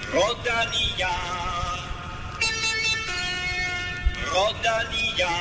Rodalia. Rodalia.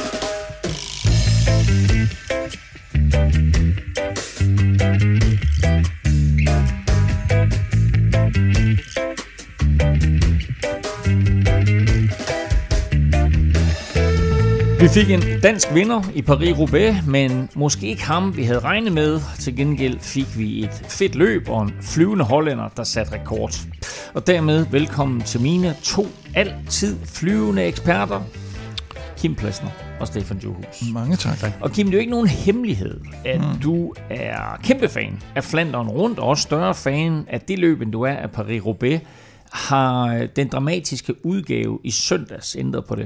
Vi fik en dansk vinder i Paris-Roubaix, men måske ikke ham, vi havde regnet med. Til gengæld fik vi et fedt løb og en flyvende hollænder, der satte rekord. Og dermed velkommen til mine to altid flyvende eksperter, Kim Plesner og Stefan Johus. Mange tak. Og Kim, det er jo ikke nogen hemmelighed, at du er kæmpe fan af Flandern Rundt, og også større fan af det løb, end du er af Paris-Roubaix. Har den dramatiske udgave i søndags ændret på det?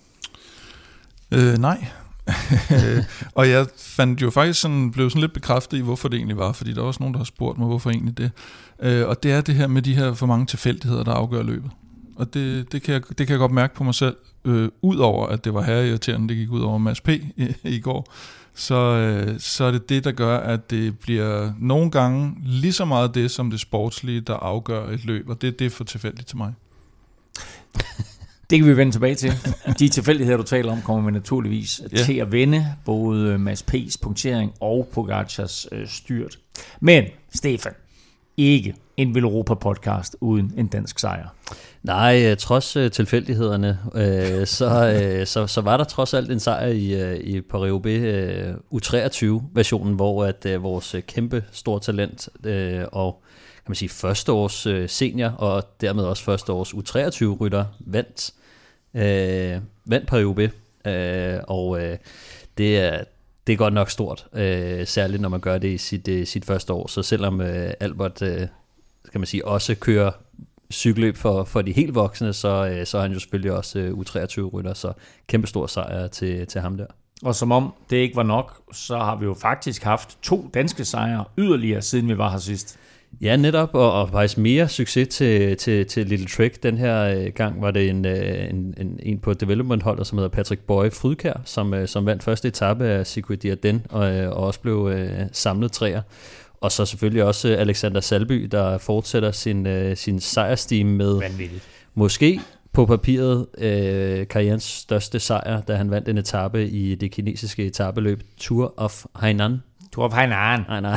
Nej. Og jeg fandt jo faktisk blev sådan lidt bekræftet i, hvorfor det egentlig var, fordi der er også nogen, der har spurgt mig, hvorfor egentlig det. Og det er det her med de her for mange tilfældigheder, der afgør løbet. Og det kan jeg godt mærke på mig selv, udover at det var herreirriterende, det gik ud over Mads P. i går, så er det det, der gør, at det bliver nogle gange lige så meget det, som det sportslige, der afgør et løb, og det er for tilfældigt til mig. Det kan vi vende tilbage til. De tilfældigheder, du taler om, kommer vi naturligvis til at vende både Mads P's punktering og Pogacars styrt. Men, Stefan, ikke en Velropa-podcast uden en dansk sejr. Nej, trods tilfældighederne, så var der trods alt en sejr i Paris-Roubaix U23-versionen, hvor at vores kæmpe store talent og kan man sige førsteårs senior og dermed også førsteårs U23-rytter vandt Paris-Roubaix, og det er godt nok stort, særligt når man gør det i sit første år. Så selvom Albert kan man sige også kører cykelløb for de helt voksne, så er han jo selvfølgelig også U23-rytter, så kæmpe stor sejr til ham der. Og som om det ikke var nok, så har vi jo faktisk haft 2 danske sejre yderligere, siden vi var her sidst. Ja, netop, og faktisk mere succes til Little Trek. Den her gang var det en på development-holdet, som hedder Patrick Boye Frydkjær, som vandt første etape af Circuit de Ardennes, og også blev samlet træer. Og så selvfølgelig også Alexander Salby, der fortsætter sin sejrstime med måske på papiret karrierens største sejr, da han vandt en etape i det kinesiske etapeløb Tour of Hainan. Tour of Hainan. Nej.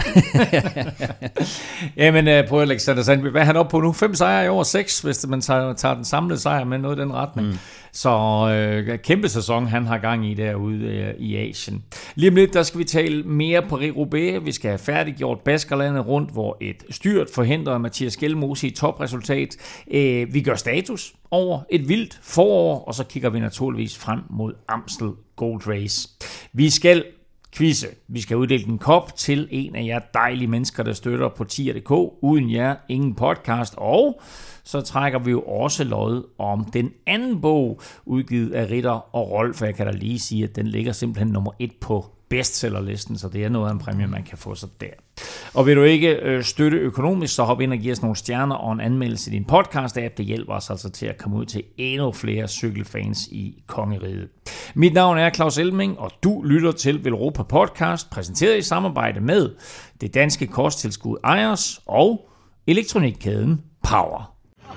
Jamen på Alexander Sandby, hvad er han oppe på nu? 5 sejre i år, 6, hvis man tager den samlede sejr med noget i den retning. Så kæmpe sæson, han har gang i derude i Asien. Lige om lidt, der skal vi tale mere på Paris-Roubaix. Vi skal have færdiggjort Baskerlandet Rundt, hvor et styrt forhindrer Mathias Skelmose i topresultat. Vi gør status over et vildt forår, og så kigger vi naturligvis frem mod Amstel Gold Race. Vi skal quizze. Vi skal uddele en kop til en af jer dejlige mennesker, der støtter på tier.dk. Uden jer, ingen podcast. Og så trækker vi jo også lod om den anden bog, udgivet af Ritter og Rolf. Jeg kan da lige sige, at den ligger simpelthen nummer 1 på bestsellerlisten, så det er noget af en præmie, man kan få sig der. Og vil du ikke støtte økonomisk, så hop ind og giv os nogle stjerner og en anmeldelse i din podcast-app. Det hjælper os altså til at komme ud til endnu flere cykelfans i kongeriget. Mit navn er Claus Elming, og du lytter til Velropa Podcast, præsenteret i samarbejde med det danske kosttilskud Ejers og elektronikkæden Power.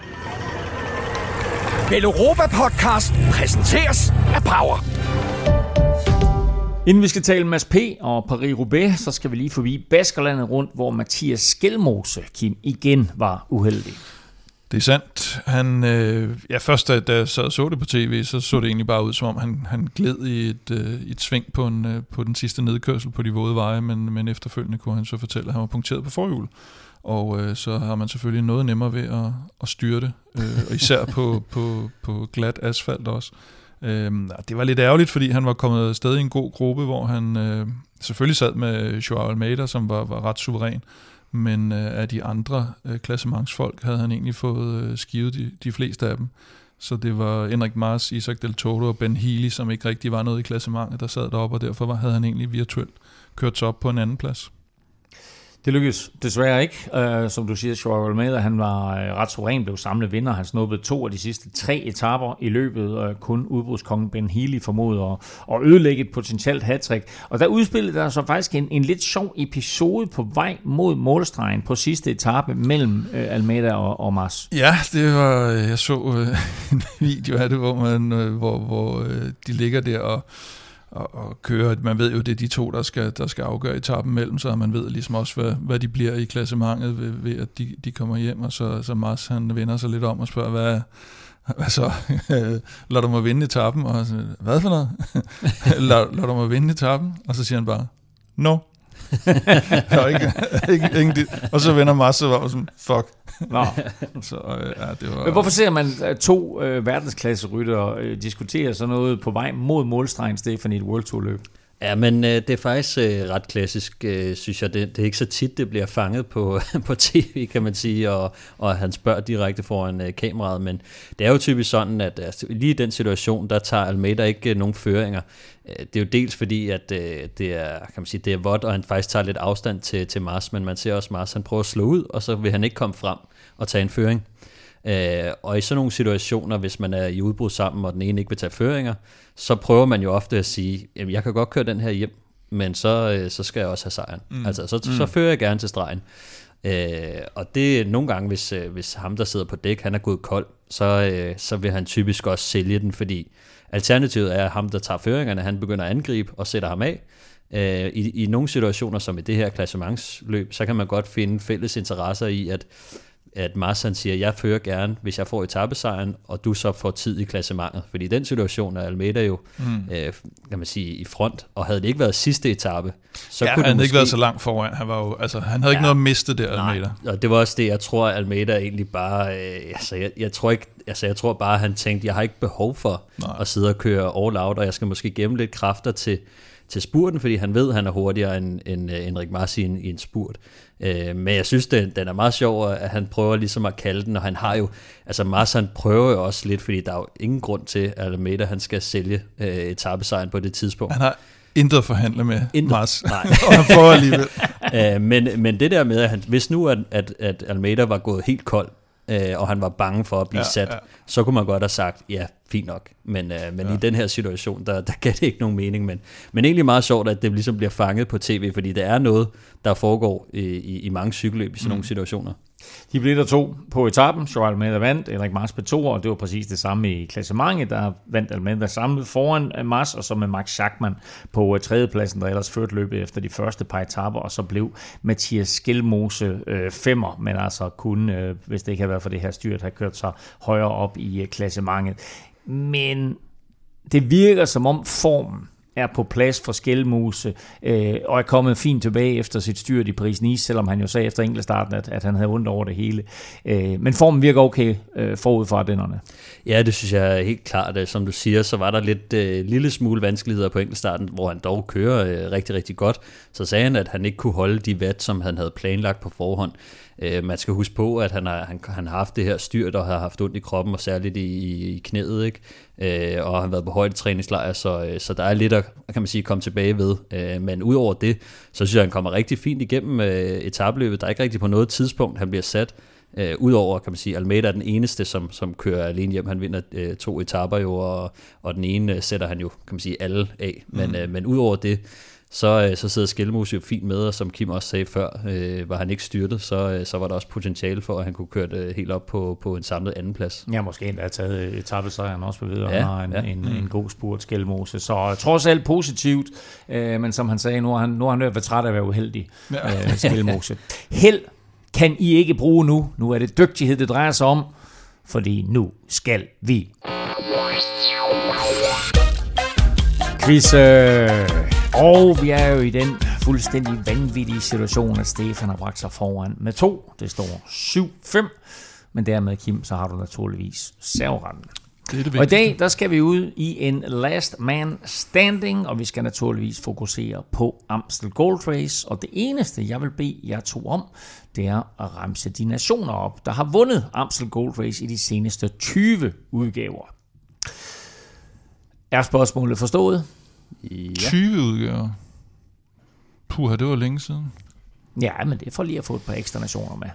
Velropa Podcast præsenteres af Power. Inden vi skal tale Mads P. og Paris-Roubaix, så skal vi lige forbi Baskerlandet Rundt, hvor Mathias Skelmose, Kim, igen var uheldig. Det er sandt. Han, først da jeg så det på tv, så det egentlig bare ud, som om han gled i et sving på den sidste nedkørsel på de våde veje, men efterfølgende kunne han så fortælle, at han var punkteret på forhjul. Og så har man selvfølgelig noget nemmere ved at styre det, og især på glat asfalt også. Det var lidt ærgerligt, fordi han var kommet afsted i en god gruppe, hvor han selvfølgelig sad med Joao Almeida, som var ret suveræn, men af de andre klassementsfolk havde han egentlig fået skivet de fleste af dem. Så det var Enric Mas, Isaac Del Toro og Ben Healy, som ikke rigtig var noget i klassementet, der sad deroppe, og derfor havde han egentlig virtuelt kørt sig op på en anden plads. Det lykkedes desværre ikke. Som du siger, Joao Almeida, han var ret suveræn, blev samlet vinder. Han snuppede 2 af de sidste 3 etaper i løbet. Kun udbrudskongen Ben Healy formåede at ødelægge et potentielt hattrick. Og der udspillede der så faktisk en lidt sjov episode på vej mod målstregen på sidste etape mellem Almeida og Mas. Ja, det var, jeg så en video af det, hvor de ligger der og kører. Man ved jo, det er de 2, der skal afgøre etappen mellem sig, og man ved ligesom også, hvad de bliver i klassementet ved at de kommer hjem, og så Mas, han vender sig lidt om og spørger, hvad så? Lad du mig vinde etappen? Og så, hvad for noget? lad du mig vinde etappen? Og så siger han bare, no. Og så vender Mas og var sådan, fuck. Nå. Så, det var... Men hvorfor ser man 2 verdensklasseryttere diskutere sådan noget på vej mod målstregen, Stefan, i et World Tour løb? Ja, men det er faktisk ret klassisk, synes jeg. Det er ikke så tit, det bliver fanget på tv, kan man sige, og han spørger direkte foran kameraet, men det er jo typisk sådan, at lige i den situation, der tager Almeida ikke nogen føringer. Det er jo dels fordi, at det er, kan man sige, det er vådt, og han faktisk tager lidt afstand til Mas, men man ser også Mas, han prøver at slå ud, og så vil han ikke komme frem og tage en føring. Og i sådan nogle situationer, hvis man er i udbrud sammen, og den ene ikke vil tage føringer, så prøver man jo ofte at sige, jamen, jeg kan godt køre den her hjem, men så skal jeg også have sejren. Altså, så fører jeg gerne til stregen. Og det er nogle gange, hvis ham, der sidder på dæk, han er gået kold, så vil han typisk også sælge den, fordi alternativet er, at ham, der tager føringerne, han begynder at angribe og sætter ham af. I nogle situationer, som i det her klassementsløb, så kan man godt finde fælles interesser i, at Mas han siger, jeg fører gerne, hvis jeg får etapesejren, og du så får tid i klassementet. Fordi i den situation er Almeida jo, kan man sige, i front, og havde det ikke været sidste etape, så kunne han måske... ikke været så langt foran. Han var jo, altså, han havde ikke noget at miste der, Almeida. Nej, og det var også det, jeg tror, Almeida egentlig bare, jeg tror bare, han tænkte, jeg har ikke behov for at sidde og køre all out, og jeg skal måske gemme lidt kræfter til spurten, fordi han ved, at han er hurtigere end Enric Mas i en spurt. Men jeg synes, den er meget sjov, at han prøver ligesom at kalde den, og han har jo, altså Mas han prøver jo også lidt, fordi der er jo ingen grund til, at Almeida han skal sælge etapesejren på det tidspunkt. Han har intet at forhandle med Mas, nej. og han prøver alligevel. Men det der med, at hvis nu at Almeida var gået helt kold, og han var bange for at blive sat, så kunne man godt have sagt, ja, fint nok. Men i den her situation, der gav det ikke nogen mening. Men egentlig meget sjovt, at det ligesom bliver fanget på tv, fordi det er noget, der foregår i mange cykelløb i sådan nogle situationer. De blev der 2 på etappen. Joao Almeida vandt, Enric Mas blev 2, og det var præcis det samme i klassementet. Der vandt Almeida samlet foran Mas, og så med Max Schachmann på 3. pladsen, der ellers førte løbet efter de første par etaper, og så blev Mathias Skelmose 5'er, men altså kun, hvis det ikke havde været for det her styrt, have kørt sig højere op i klassementet. Men det virker som om formen er på plads for Skelmose, og er kommet fint tilbage efter sit styrt i Paris-Nice, selvom han jo sagde efter enkeltstarten, at han havde ondt over det hele. Men formen virker okay forud for ardennerne. Ja, det synes jeg er helt klart. Som du siger, så var der lidt lille smule vanskeligheder på enkeltstarten, hvor han dog kører rigtig, rigtig godt. Så sagde han, at han ikke kunne holde de watt, som han havde planlagt på forhånd. Man skal huske på, at han har haft det her styrt og har haft ondt i kroppen, og særligt i knæet, ikke? Og han har været på højdetræningslejr, så der er lidt at, kan man sige, komme tilbage ved. Men udover det, så synes jeg, han kommer rigtig fint igennem etapløbet. Der er ikke rigtig på noget tidspunkt, han bliver sat. Udover, kan man sige, Almeida er den eneste, som kører alene hjem. Han vinder 2 etaper jo, og den ene sætter han jo, kan man sige, alle af. Men udover det, så sidder Skelmose jo fint med, og som Kim også sagde før, var han ikke styrtet, så var der også potentiale for, at han kunne køre det helt op på en samlet andenplads. Ja, måske endda have taget etapesejren også ved videre. Han har en god spurt, Skelmose. Så trods alt positivt, men som han sagde, nu har han været træt af at være uheldig, Skelmose. Held kan I ikke bruge nu. Nu er det dygtighed, det drejer sig om, fordi nu skal vi quiz. Og vi er jo i den fuldstændig vanvittige situation, at Stefan har bragt sig foran med 2. Det står 7-5, men dermed, Kim, så har du naturligvis serveretten. Og i dag, der skal vi ud i en last man standing, og vi skal naturligvis fokusere på Amstel Gold Race. Og det eneste, jeg vil bede jer 2 om, det er at remse de nationer op, der har vundet Amstel Gold Race i de seneste 20 udgaver. Er spørgsmålet forstået? Ja. 20 udgaver? Puha, det var længe siden. Ja, men det er for lige at få et par ekstra nationer med.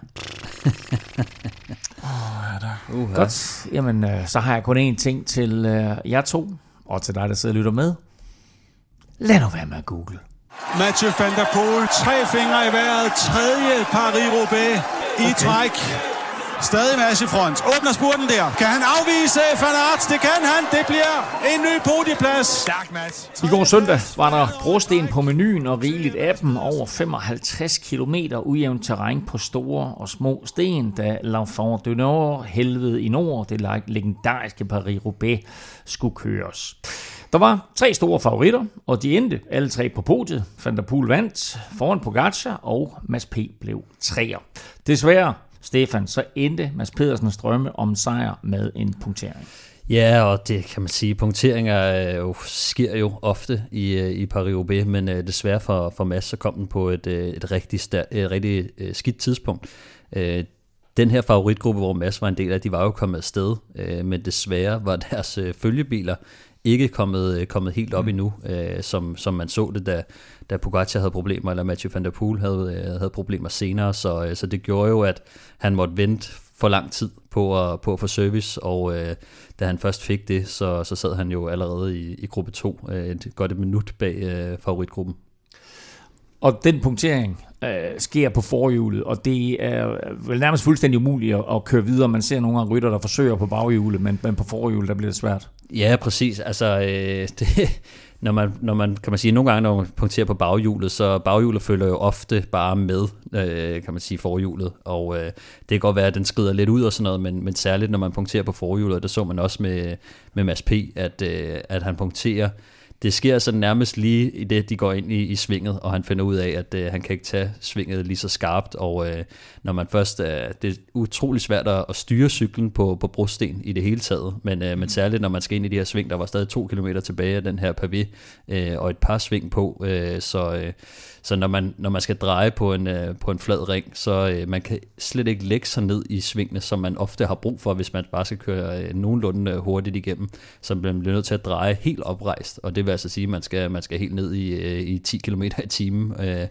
Godt, jamen så har jeg kun én ting til jer to, og til dig, der sidder og lytter med. Lad nu være med at google. Mathieu van der Poel, 3 fingre i vejret, 3. Paris-Roubaix i træk. Stadig Mads i front. Åbner spurten der. Kan han afvise Van Aert? Det kan han. Det bliver en ny podieplads. Stærk, Mads. I går søndag var der brosten på menuen og rigeligt af dem. Over 55 kilometer ujævnt terræn på store og små sten, da L'Enfant du Nord, helvede i nord, det legendariske Paris-Roubaix, skulle køres. Der var 3 store favoritter, og de endte alle 3 på podiet. Van der Poel vandt foran Pogačar, og Mads P. blev 3'er. Desværre, Stefan, så endte Mads Pedersens drømme om sejr med en punktering. Ja, og det kan man sige, punkteringer sker jo ofte i Paris-Roubaix, men desværre for Mads, så kom den på et rigtig skidt tidspunkt. Den her favoritgruppe, hvor Mads var en del af, de var jo kommet afsted, men desværre var deres følgebiler ikke kommet helt op endnu, som man så det, da Pogačar havde problemer, eller Mathieu van der Poel havde problemer senere, så det gjorde jo, at han måtte vente for lang tid på at få service, og da han først fik det, så sad han jo allerede i gruppe 2, et minut bag favoritgruppen. Og den punktering sker på forhjulet, og det er vel nærmest fuldstændig umuligt at køre videre. Man ser nogle af rytter, der forsøger på baghjulet, men på forhjulet, der bliver det svært. Ja, præcis. Altså, når man kan man sige, nogle gange, når man punkterer på baghjulet, så baghjulet følger jo ofte bare med, kan man sige, forhjulet. Og det kan godt være, at den skrider lidt ud og sådan noget, men særligt, når man punkterer på forhjulet, det så man også med Mads P., at han punkterer. Det sker så nærmest lige i det, de går ind i svinget, og han finder ud af, at han kan ikke tage svinget lige så skarpt, og når man først, det er utrolig svært at styre cyklen på brosten i det hele taget, men særligt når man skal ind i de her sving, der var stadig 2 kilometer tilbage af den her pavé, og et par sving på, så når man skal dreje på en flad ring, så man kan slet ikke lægge sig ned i svingene, som man ofte har brug for, hvis man bare skal køre nogenlunde hurtigt igennem, så man bliver nødt til at dreje helt oprejst, og det vil altså sige, at man skal helt ned i 10 km i timen,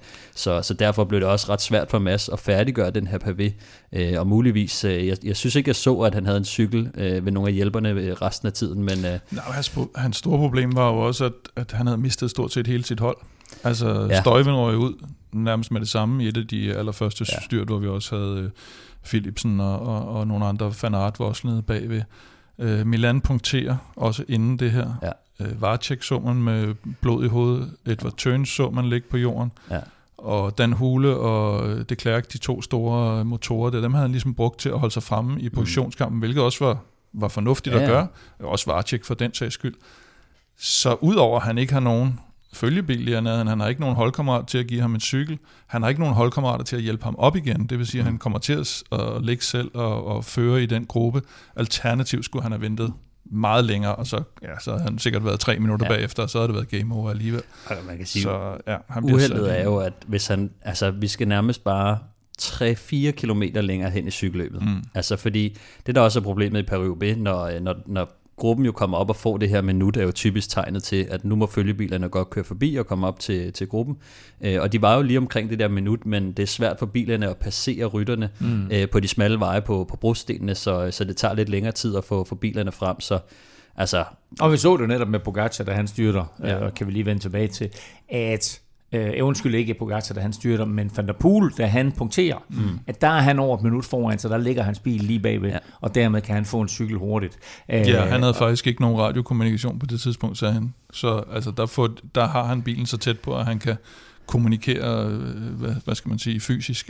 så derfor blev det også ret svært for Mads at færdiggøre den her pavé, og muligvis, jeg synes ikke, jeg så, at han havde en cykel ved nogle af hjælperne resten af tiden, men... Hans store problem var jo også, at han havde mistet stort set hele sit hold. Altså Stuyven røg ud nærmest med det samme i et af de allerførste styrt, hvor vi også havde Philipsen og nogle andre Van Aert var også nede bagved. Milan punkterer også inden det her. Ja. Vacek så man med blod i hovedet. Edvard Tøns så man ligge på jorden. Ja. Og Dan Hule og de Klerk, de 2 store motorer, dem havde han ligesom brugt til at holde sig fremme i positionskampen, hvilket også var fornuftigt at gøre. Også Vacek for den sags skyld. Så udover at han ikke har nogen følgebil i han har ikke nogen holdkammerat til at give ham en cykel, han har ikke nogen holdkammerater til at hjælpe ham op igen, det vil sige, at han kommer til at ligge selv og føre i den gruppe. Alternativt skulle han have ventet meget længere, og så havde han sikkert været 3 minutter bagefter, og så havde det været game over alligevel. Altså, man kan sige, så, uheldet er jo, at hvis han, altså vi skal nærmest bare 3-4 kilometer længere hen i cykelløbet. Altså fordi, det der også er problemet i Paris-Roubaix, når gruppen jo kommer op og får det her minut, er jo typisk tegnet til, at nu må følgebilerne godt køre forbi og komme op til gruppen. Og de var jo lige omkring det der minut, men det er svært for bilerne at passere rytterne på de smalle veje på brostenene, så det tager lidt længere tid at få bilerne frem. Så, altså, og vi så det netop med Pogačar, da han styrter, og kan vi lige vende tilbage til, at undskyld ikke Pogačar, da han styrter, men Van der Poel, da han punkterer, at der er han over et minut foran, så der ligger hans bil lige bagved, og dermed kan han få en cykel hurtigt. Han havde faktisk ikke nogen radiokommunikation på det tidspunkt, sagde han. Så altså, der har han bilen så tæt på, at han kan kommunikere, hvad skal man sige, fysisk.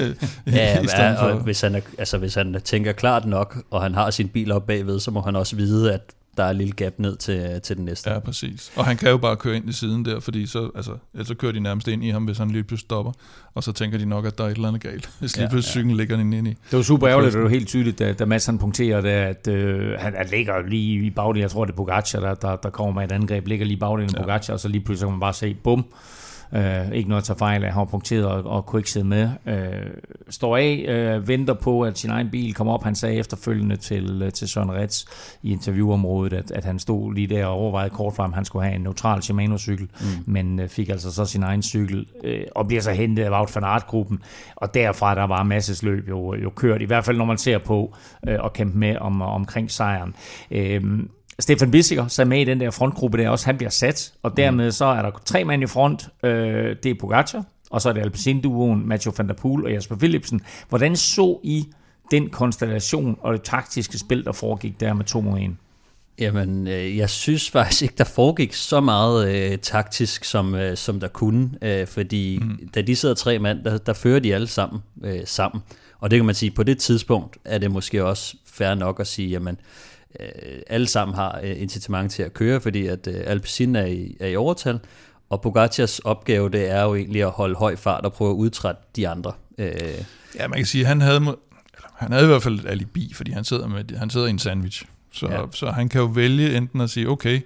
Og hvis han tænker klart nok, og han har sin bil op bagved, så må han også vide, at der er et lille gap ned til den næste. Ja, præcis. Og han kan jo bare køre ind i siden der, fordi ellers så kører de nærmest ind i ham, hvis han lige pludselig stopper. Og så tænker de nok, at der er et eller andet galt, hvis lige pludselig cyklen ligger den ind i. Det var super ærgerligt, det var helt tydeligt, da Mads han punkterer, at han ligger lige i bagdelen. Jeg tror, det er Pogačar, der kommer med et angreb, ligger lige i bagdelen af Pogačar, og så lige pludselig kan man bare se, bum, Ikke noget at tage fejl af, han var punkteret og kunne ikke sidde med. Står af, venter på, at sin egen bil kommer op. Han sagde efterfølgende til Søren Retz i interviewområdet, at han stod lige der og overvejede kort frem, han skulle have en neutral Shimano-cykel, men fik altså så sin egen cykel, og bliver så hentet af Wout van Aert-gruppen. Og derfra, der var masses løb jo kørt, i hvert fald når man ser på at kæmpe med omkring sejren. Stefan Bissegger sad med i den der frontgruppe der også, han bliver sat, og dermed så er der 3 mand i front, det er Pogačar, og så er det Alpecin-duoen, Mathieu van der Poel og Jasper Philipsen. Hvordan så I den konstellation og det taktiske spil, der foregik der med 2-1? Jamen, jeg synes faktisk ikke, der foregik så meget taktisk, som der kunne, fordi da de sidder 3 mand, der fører de alle sammen. Og det kan man sige, på det tidspunkt er det måske også fair nok at sige, jamen, alle sammen har incitament til at køre, fordi at Alpecin er i overtal, og Pogacars opgave, det er jo egentlig at holde høj fart og prøve at udtrætte de andre. Ja, man kan sige, han havde i hvert fald et alibi, fordi han sidder i en sandwich. Så han kan jo vælge enten at sige, okay,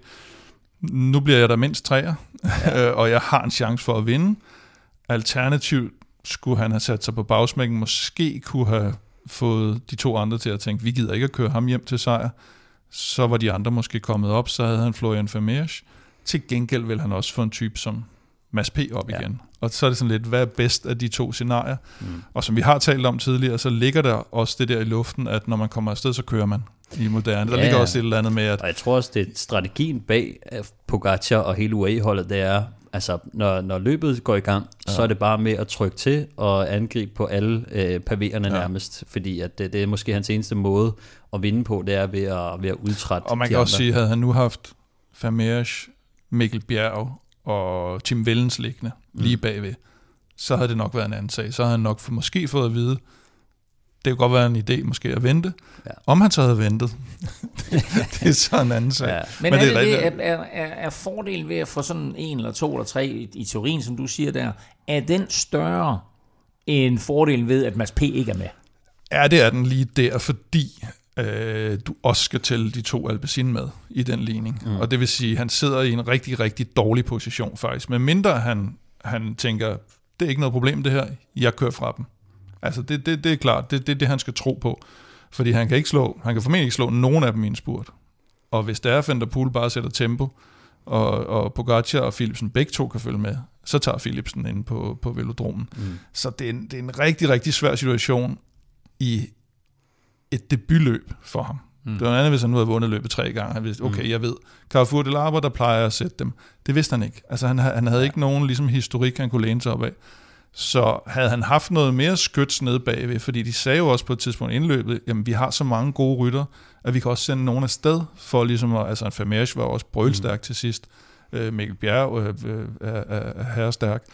nu bliver jeg der mindst 3'er, og jeg har en chance for at vinde. Alternativt skulle han have sat sig på bagsmækken, måske kunne have fået de 2 andre til at tænke, vi gider ikke at køre ham hjem til sejr. Så var de andre måske kommet op, så havde han Florian Vermeersch. Til gengæld vil han også få en type som Mads P. op igen. Og så er det sådan lidt, hvad er bedst af de 2 scenarier? Og som vi har talt om tidligere, så ligger der også det der i luften, at når man kommer afsted, så kører man i moderne. Der ligger også et eller andet med, at... Og jeg tror også, det er strategien bag Pogačar og hele UAE-holdet, det er, altså når løbet går i gang, så er det bare med at trykke til og angribe på alle pavéerne nærmest, fordi at det er måske hans eneste måde at vinde på, det er ved at udtrætte. Og man kan også sige, havde han nu haft Vermeersch, Mikkel Bjerg og Tim Wellens liggende lige bagved, så havde det nok været en anden sag. Så havde han nok måske fået at vide, det kunne godt være en idé måske at vente. Ja. Om han så havde ventet, det er så en anden sag. Ja. Men er fordelen ved at få sådan 1 eller 2 eller 3 i teorien, som du siger der, er den større end fordelen ved, at Mads P. ikke er med? Ja, det er den lige der, fordi du også skal tælle de 2 Alpecin med i den ligning. Og det vil sige, at han sidder i en rigtig, rigtig dårlig position faktisk. Men mindre han tænker, det er ikke noget problem det her, jeg kører fra dem. Altså det er klart, det er det, han skal tro på. Fordi han kan formentlig ikke slå nogen af dem i en spurt. Og hvis der er Van der Poel bare sætter tempo, og Pogačar og Philipsen begge 2 kan følge med, så tager Philipsen ind på velodromen. Så det er en rigtig, rigtig svær situation i et debutløb for ham. Det var en anden, hvis han nu havde vundet løbet 3 gange. Han vidste, okay, jeg ved, Carrefour de l'Arbre, der plejer at sætte dem. Det vidste han ikke. Altså han havde ikke nogen ligesom, historik, han kunne læne sig op af. Så havde han haft noget mere skyts nede bagved, fordi de sagde jo også på et tidspunkt indløbet, jamen vi har så mange gode rytter, at vi kan også sende nogen afsted, for ligesom at, altså en Vermeersch var også brølstærk til sidst, Mikkel Bjerg er herrestærk,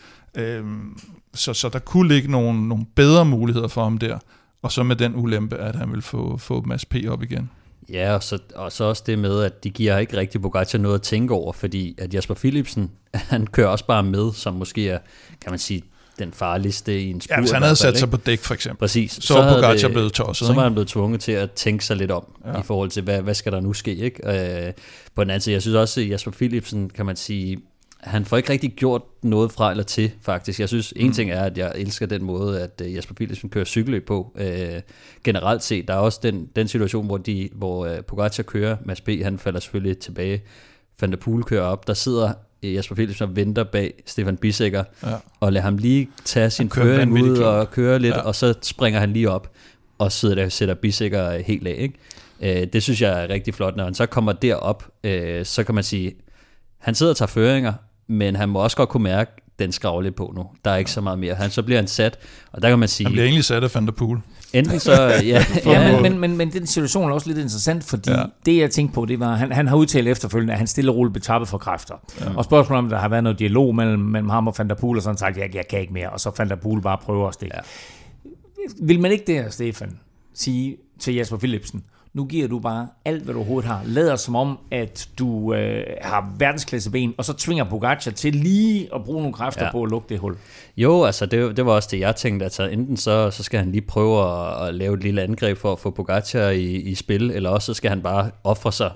så der kunne ligge nogle bedre muligheder for ham der, og så med den ulempe, at han vil få Mads P. op igen. Ja, og så også det med, at de giver ikke rigtig Pogačar noget at tænke over, fordi at Jasper Philipsen, han kører også bare med, som måske er, kan man sige, den farligste i en spurt. Ja, hvis han havde sat sig på dæk, for eksempel. Præcis. Så var Pogačar blevet tosset. Så var han blevet tvunget til at tænke sig lidt om, i forhold til, hvad skal der nu ske, ikke? På den anden side, jeg synes også, at Jasper Philipsen, kan man sige, han får ikke rigtig gjort noget fra eller til, faktisk. Jeg synes, en ting er, at jeg elsker den måde, at Jasper Philipsen kører cykelløb på. Generelt set, der er også den situation, hvor Pogačar kører, Mads P. han falder selvfølgelig tilbage, Van der Poel kører op, der sidder Jasper Philipsen og venter bag Stefan Bissegger, og lader ham lige tage sin føring ud og køre lidt, og så springer han lige op, og sætter Bissegger helt af. Ikke? Det synes jeg er rigtig flot. Når han så kommer derop, så kan man sige, han sidder og tager føringer, men han må også godt kunne mærke, den skraver lidt på nu. Der er ikke så meget mere. Så bliver han sat, og der kan man sige... Han bliver egentlig sat af Van der Poel. Enten så... men den situation er også lidt interessant, fordi det jeg tænkte på, det var, han har udtalt efterfølgende, at han stille og roligt blev tappet for kræfter. Og spørgsmålet om, der har været noget dialog mellem ham og Van der Poel, og sådan sagt, jeg kan ikke mere, og så Van der Poel bare prøver at stikke. Vil man ikke der, Stefan, sige til Jasper Philipsen, nu giver du bare alt, hvad du overhovedet har. Lader som om, at du har verdensklasseben, og så tvinger Pogačar til lige at bruge nogle kræfter på at lukke det hul. Jo, altså det var også det, jeg tænkte. Altså enten så skal han lige prøve at lave et lille angreb for at få Pogačar i spil, eller også så skal han bare ofre sig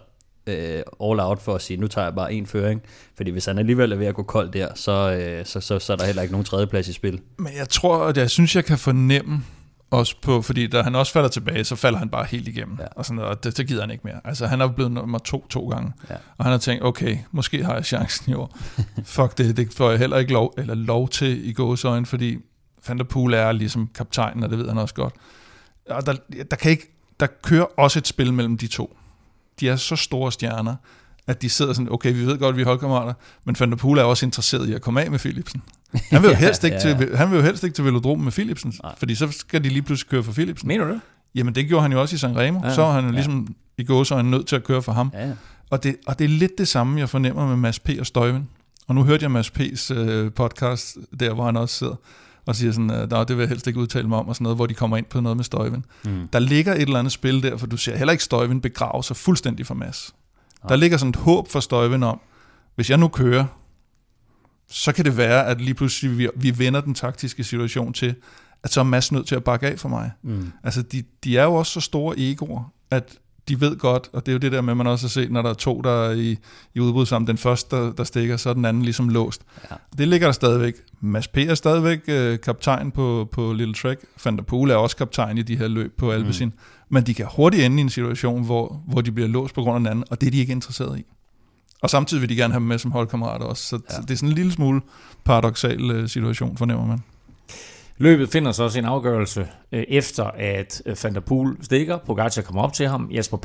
all out for at sige, nu tager jeg bare en føring. Fordi hvis han alligevel er ved at gå kold der, så er der heller ikke nogen tredjeplads i spil. Men jeg tror, at jeg synes, jeg kan fornemme også på, fordi da han også falder tilbage, så falder han bare helt igennem. Ja. Og sådan noget, og det gider han ikke mere. Altså, han er blevet nummer 2 gange. Ja. Og han har tænkt, okay, måske har jeg chancen i år. Fuck det får jeg heller ikke lov til i gåseøjne, fordi Van der Poel er ligesom kaptajnen, og det ved han også godt. Og der kører også et spil mellem de to. De er så store stjerner, at de sidder sådan, okay, vi ved godt, at vi er holdkammerater, men Van der Poel er også interesseret i at komme af med Philipsen. Han vil jo helst ikke til velodromen med Philipsen, fordi så skal de lige pludselig køre for Philipsen. Mener du det? Jamen, det gjorde han jo også i Sanremo. Ja, så er han jo ligesom i gåseøjne nødt til at køre for ham. Ja. Og det er lidt det samme, jeg fornemmer med Mads P. og Stuyven. Og nu hørte jeg Mads P.'s podcast, der hvor han også sidder og siger sådan, det vil jeg helst ikke udtale mig om, og sådan noget, hvor de kommer ind på noget med Stuyven. Der ligger et eller andet spil der, for du ser heller ikke Stuyven begrave sig fuldstændig for Mads. Der ligger sådan et håb for Stuyven om, hvis jeg nu kører, så kan det være, at lige pludselig vi vender den taktiske situation til, at så er Mads nødt til at bakke af for mig. Altså, de er jo også så store egoer, at de ved godt, og det er jo det der med, at man også har set, når der er 2, der er i udbrud sammen. Den første, der stikker, så er den anden ligesom låst. Ja. Det ligger der stadigvæk. Mads P. er stadigvæk kaptajn på Little Trek. Van der Poel er også kaptajn i de her løb på Alpecin. Men de kan hurtigt ende i en situation, hvor de bliver låst på grund af den anden, og det er de ikke interesseret i. Og samtidig vil de gerne have dem med som holdkammerater også. Så det er sådan en lille smule paradoksal situation, fornemmer man. Løbet finder så også en afgørelse efter, at Van der Poel stikker. Pogačar kommer op til ham. Jasper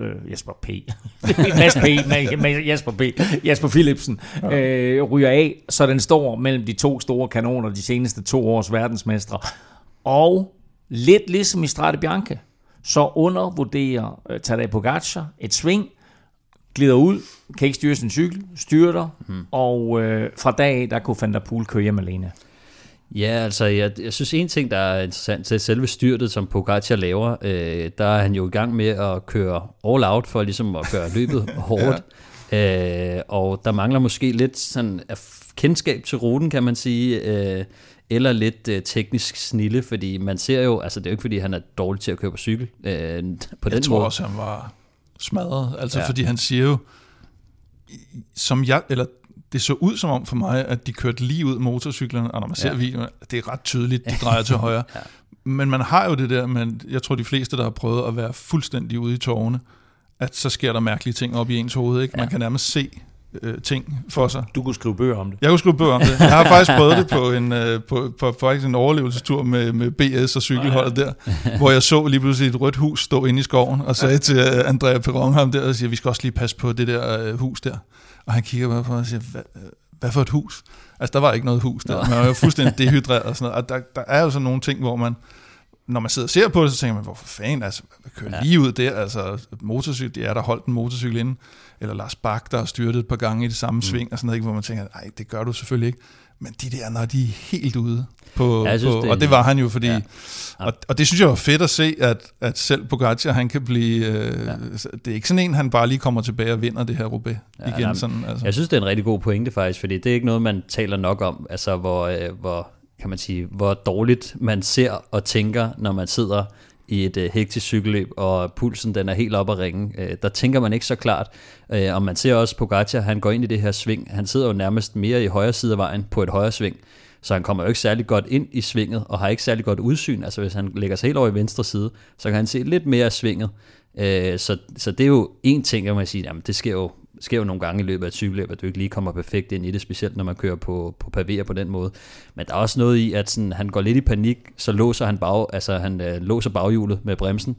Philipsen ryger af, så den står mellem de 2 store kanoner, de seneste 2 års verdensmestre. Og lidt ligesom i Strade Bianche, så undervurderer Tadej Pogačar et sving, glider ud, kan ikke styre sin cykel, styrter, og fra dag af, der kunne Van der Poel køre hjem alene. Ja, altså jeg synes en ting, der er interessant til selve styrtet, som Pogačar laver, der er han jo i gang med at køre all out for ligesom at gøre løbet hårdt. Og der mangler måske lidt sådan kendskab til ruten, kan man sige, eller lidt teknisk snille, fordi man ser jo, altså det er jo ikke fordi, han er dårlig til at køre på cykel på den måde. Jeg tror også, han var smadret, altså fordi han siger jo, det så ud som om for mig, at de kørte lige ud motorcyklerne, og når man ser videoen, det er ret tydeligt, de drejer til højre. Men man har jo det der, men jeg tror de fleste, der har prøvet at være fuldstændig ude i tårne, at så sker der mærkelige ting op i ens hoved, ikke? Man kan nærmest se ting for sig. Du kunne skrive bøger om det. Jeg kunne skrive bøger om det. Jeg har faktisk prøvet det på faktisk en overlevelsestur med BS og cykelholdet der, hvor jeg så lige pludselig et rødt hus stå inde i skoven, og sagde til Andrea Perron ham der, og siger, vi skal også lige passe på det der hus der. Og han kigger bare på mig og siger, hvad for et hus? Altså, der var ikke noget hus der. Man var jo fuldstændig dehydreret og sådan noget. Og der er jo sådan nogle ting, hvor man, når man sidder og ser på det, så tænker man, hvorfor fanden, altså, kører lige ud der, altså, motorcykel, det er der holdt en motorcykel inde, eller Lars Bak, der har styrtet et par gange i det samme sving, og sådan noget, ikke, hvor man tænker, nej, det gør du selvfølgelig ikke. Men de der, når de er helt ude på, og det var han jo, fordi, og det synes jeg var fedt at se, at selv Pogačar, han kan blive, det er ikke sådan en, han bare lige kommer tilbage og vinder det her Roubaix igen. Sådan, altså. Jeg synes, det er en rigtig god pointe faktisk, fordi det er ikke noget, man taler nok om, altså hvor kan man sige, hvor dårligt man ser og tænker, når man sidder i et hektisk cykelløb, og pulsen den er helt op at ringe. Der tænker man ikke så klart. Og man ser også Pogačar, han går ind i det her sving. Han sidder jo nærmest mere i højre side af vejen på et højre sving. Så han kommer jo ikke særlig godt ind i svinget, og har ikke særlig godt udsyn. Altså hvis han lægger sig helt over i venstre side, så kan han se lidt mere af svinget. Så det er jo en ting, jeg må sige, jamen det sker jo nogle gange i løbet af et cykelløb, at du ikke lige kommer perfekt ind i det, specielt når man kører på pavéer på den måde. Men der er også noget i, at sådan, han går lidt i panik, så låser han låser baghjulet med bremsen,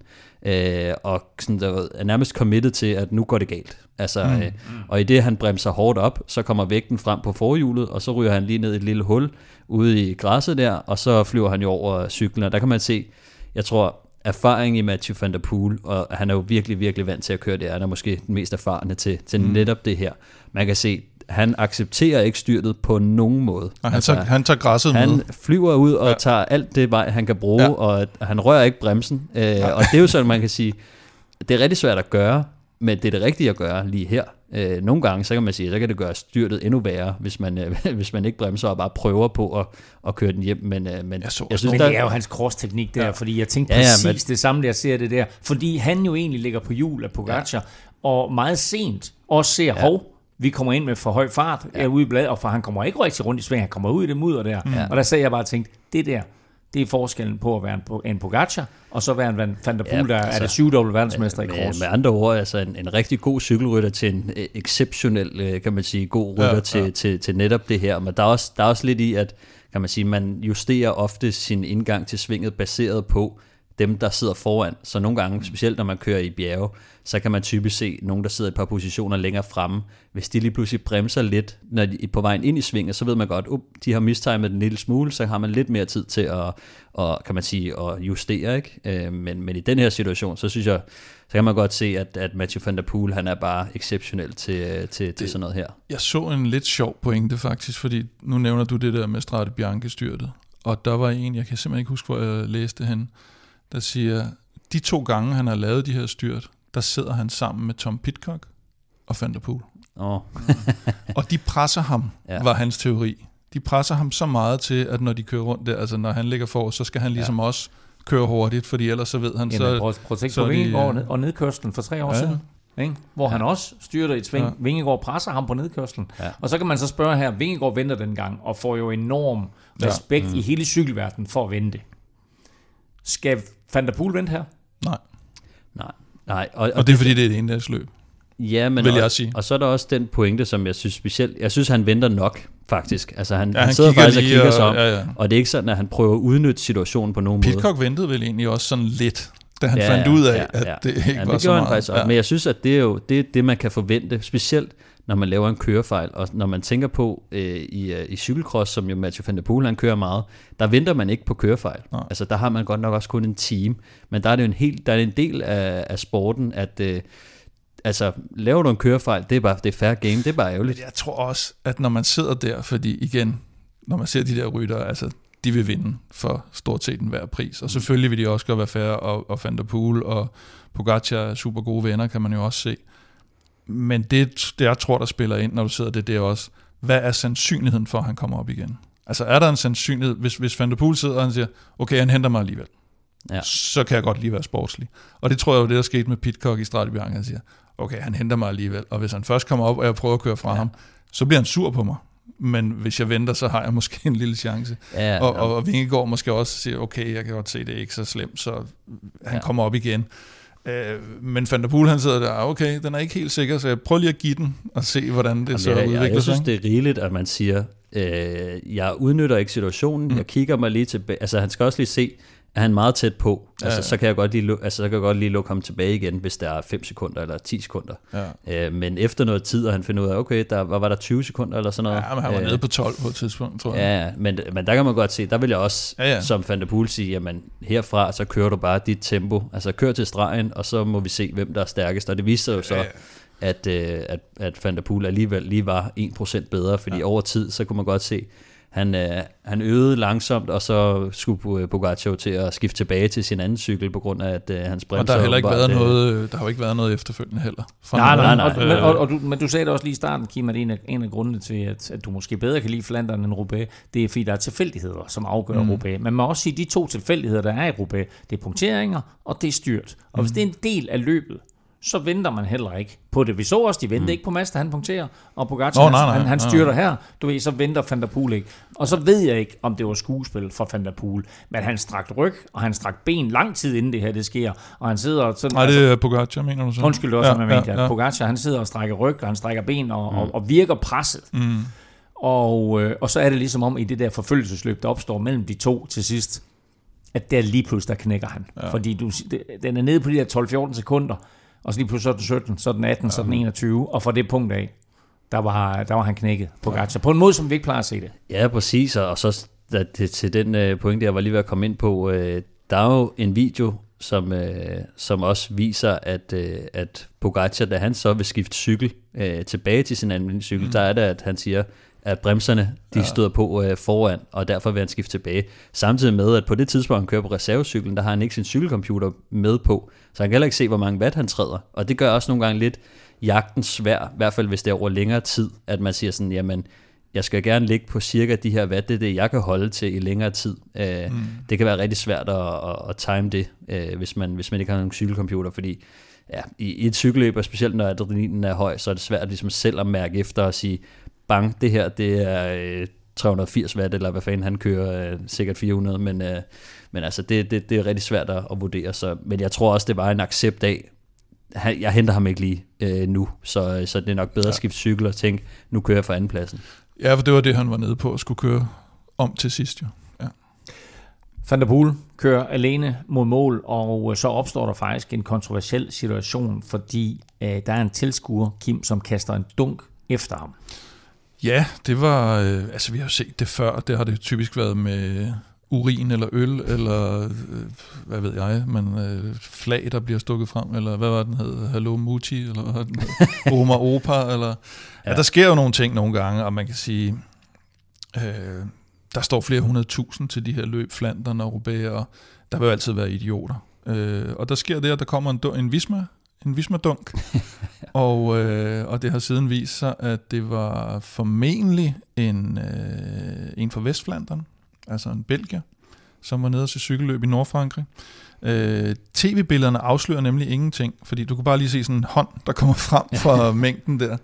og sådan, der er nærmest committed til, at nu går det galt. Altså, og i det, han bremser hårdt op, så kommer vægten frem på forhjulet, og så ryger han lige ned i et lille hul ude i græsset der, og så flyver han jo over cyklen, og der kan man se, jeg tror, erfaring i Mathieu van der Poel, og han er jo virkelig, virkelig vant til at køre det. Han er måske den mest erfarne til netop det her. Man kan se, han accepterer ikke styrtet på nogen måde. Og han tager græsset med. Han flyver ud og tager alt det vej, han kan bruge, og han rører ikke bremsen. Og det er jo sådan, man kan sige, det er rigtig svært at gøre, men det er det rigtige at gøre lige her. Nogle gange, så kan man sige, så kan det gøre styrtet endnu værre, hvis man ikke bremser og bare prøver på at køre den hjem. Men det er jo hans cross-teknik der, fordi jeg tænkte præcis det samme, da jeg ser det der. Fordi han jo egentlig ligger på hjul af Pogačar, og meget sent også ser, vi kommer ind med for høj fart ude i bladet, og for han kommer ikke rigtig rundt i sving, han kommer ud i det mudder der. Og der sagde jeg bare og tænkte, det er forskellen på at være en Pogacar, og så være en Van der Poel, der er det 7-dobbelt verdensmester i cross. Med andre ord, altså en rigtig god cykelrytter til en exceptionel, kan man sige, god rytter til netop det her. Men der er også lidt i, at kan man sige, man justerer ofte sin indgang til svinget baseret på dem, der sidder foran. Så nogle gange, specielt når man kører i bjerge, så kan man typisk se nogen, der sidder et par positioner længere fremme. Hvis de lige pludselig bremser lidt, når de er på vejen ind i svinget, så ved man godt, de har mistimet den lille smule, så har man lidt mere tid til at kan man sige, at justere, ikke? Men i den her situation, så synes jeg, så kan man godt se, at Mathieu van der Poel, han er bare exceptionel til sådan noget her. Jeg så en lidt sjov pointe faktisk, fordi nu nævner du det der med Strade Bianche-styrtet, og der var en, jeg kan simpelthen ikke huske, hvor jeg læste henne, der siger, de 2 gange, han har lavet de her styrt, der sidder han sammen med Tom Pidcock og Van der Poel. Og de presser ham, var hans teori. De presser ham så meget til, at når de kører rundt der, altså når han ligger for, så skal han ligesom også køre hurtigt, fordi ellers så ved han, prøv at tænke på Vingegaard og nedkørslen for 3 år siden, ikke? Hvor han også styrter i et sving. Vingegaard presser ham på nedkørslen. Og så kan man så spørge her, Vingegaard venter den gang, og får jo enorm respekt i hele cykelverdenen for at vente. Skal Van der Poel vente her? Nej. Og det er fordi, det er et endagsløb. Ja, men vil jeg sige. Og så er der også den pointe, som jeg synes specielt, jeg synes, han venter nok, faktisk. Altså, han sidder faktisk og kigger sig om, og det er ikke sådan, at han prøver at udnytte situationen på nogen måde. Pidcock ventede vel egentlig også sådan lidt, da han fandt ud af, at det ikke var så meget. Faktisk, men jeg synes, at det er jo det, man kan forvente, specielt når man laver en kørefejl, og når man tænker på i cykelcross, som jo Mathieu van der Poel, han kører meget, der venter man ikke på kørefejl. Nej. Altså, der har man godt nok også kun en time, men der er det jo en del af sporten, at altså, laver du en kørefejl, det er fair game, det er bare ærgerligt. Jeg tror også, at når man sidder der, fordi igen, når man ser de der ryttere, altså, de vil vinde for stort set enhver pris, og selvfølgelig vil de også godt være fair, og Van der Poel og Pogacar er super gode venner, kan man jo også se. Men det jeg tror, der spiller ind, når du sidder det er også, hvad er sandsynligheden for, at han kommer op igen? Altså, er der en sandsynlighed, hvis Van der Poel sidder, og han siger, okay, han henter mig alligevel, så kan jeg godt lige være sportslig. Og det tror jeg jo, det der skete med Pidcock i Strade Bianche, han siger, okay, han henter mig alligevel, og hvis han først kommer op, og jeg prøver at køre fra ham, så bliver han sur på mig. Men hvis jeg venter, så har jeg måske en lille chance. Og Vingegaard måske også siger, okay, jeg kan godt se, det er ikke så slemt, så han kommer op igen. Men Van der Poel, han sidder der, okay, den er ikke helt sikker, så jeg prøver lige at give den, og se, hvordan det så udvikler sig. Jeg synes, det er rigeligt, at man siger, jeg udnytter ikke situationen, jeg kigger mig lige tilbage, altså han skal også lige se, er han meget tæt på, så kan jeg godt lige lukke ham tilbage igen, hvis der er 5 sekunder eller 10 sekunder. Men efter noget tid, og han finder ud af, okay, var der 20 sekunder eller sådan noget. Ja, men han var nede på 12 på et tidspunkt, tror jeg. Ja, men der kan man godt se, der vil jeg også, som Van der Poel sige, jamen herfra, så kører du bare dit tempo, altså kør til stregen, og så må vi se, hvem der er stærkest. Og det viste sig jo så, at Van der Poel alligevel lige var 1% bedre, fordi over tid, så kunne man godt se, han øvede langsomt, og så skulle Pogacar til at skifte tilbage til sin anden cykel, på grund af, at hans bremser... Og der har heller ikke været noget, der har jo ikke været noget efterfølgende heller. Nej. Men du sagde det også lige i starten, Kim, at en af grundene til, at du måske bedre kan lide Flandern end Roubaix, det er fordi, der er tilfældigheder, som afgør Roubaix. Man må også sige, at de 2 tilfældigheder, der er i Roubaix, det er punkteringer, og det er styrt. Og hvis det er en del af løbet, så venter man heller ikke på det. Vi så også, de venter ikke på Mads, han punkterer, og Pogacar, han styrter her. Du ved, så venter Van der Poel ikke. Og så ved jeg ikke, om det var skuespil for Van der Poel, men han strakt ryg, og han strakt ben lang tid inden det her det sker, og han sidder sådan... Nej, det er Pogacar, mener du så? Undskyld, det var sådan, jeg mente. Pogacar, han sidder og strækker ryg, og han strækker ben, og virker presset. Og så er det ligesom om, i det der forfølgelsesløb, der opstår mellem de 2 til sidst, at der lige pludselig, der knækker han. Fordi den er nede på de der 12-14 sekunder, og så lige pludselig så er den 17, så er den 18, så er den 21, og fra det punkt af, der var han knækket på Pogacar. På en måde, som vi ikke plejer at se det. Ja, præcis, og så til den pointe, jeg var lige ved at komme ind på, der er jo en video, som også viser, at Pogacar, da han så vil skifte cykel tilbage til sin almindelige cykel, der er det, at han siger, at bremserne, de stod på foran, og derfor vil han skifte tilbage. Samtidig med, at på det tidspunkt, han kører på reservecyklen, der har han ikke sin cykelcomputer med på, så han kan heller ikke se, hvor mange watt han træder. Og det gør også nogle gange lidt jagten svær, i hvert fald hvis det er over længere tid, at man siger sådan, jamen, jeg skal gerne ligge på cirka de her watt, det er det, jeg kan holde til i længere tid. Det kan være rigtig svært at time det, hvis man ikke har en cykelcomputer, fordi i et cykelløb, og specielt når adrenalinen er høj, så er det svært ligesom selv at mærke efter og sige, bang, det her, det er 380 watt, eller hvad fanden han kører, sikkert 400, men altså, det er rigtig svært at vurdere, men jeg tror også, det var en accept af, jeg henter ham ikke lige nu, så det er nok bedre at skifte cykel og tænke, nu kører jeg for andenpladsen. Ja, for det var det, han var nede på at skulle køre om til sidst jo. Ja. Van der Poel kører alene mod mål, og så opstår der faktisk en kontroversiel situation, fordi der er en tilskuer, Kim, som kaster en dunk efter ham. Ja, det var, vi har jo set det før, det har det typisk været med urin eller øl, eller hvad ved jeg, men flag, der bliver stukket frem, eller hvad var den hed, Hallo Muti, eller hvad var den hed, Oma Opa, eller ja, der sker jo nogle ting nogle gange, og man kan sige, der står flere 100.000 til de her løb, Flandern og Roubaix, og der vil jo altid være idioter. Og der sker det, at der kommer en Visma-dunk, og det har siden vist sig, at det var formentlig en fra Vestflandern, altså en belgier, som var nede til cykelløb i Nordfrankrig. TV-billederne afslører nemlig ingenting, fordi du kan bare lige se sådan en hånd, der kommer frem fra mængden der.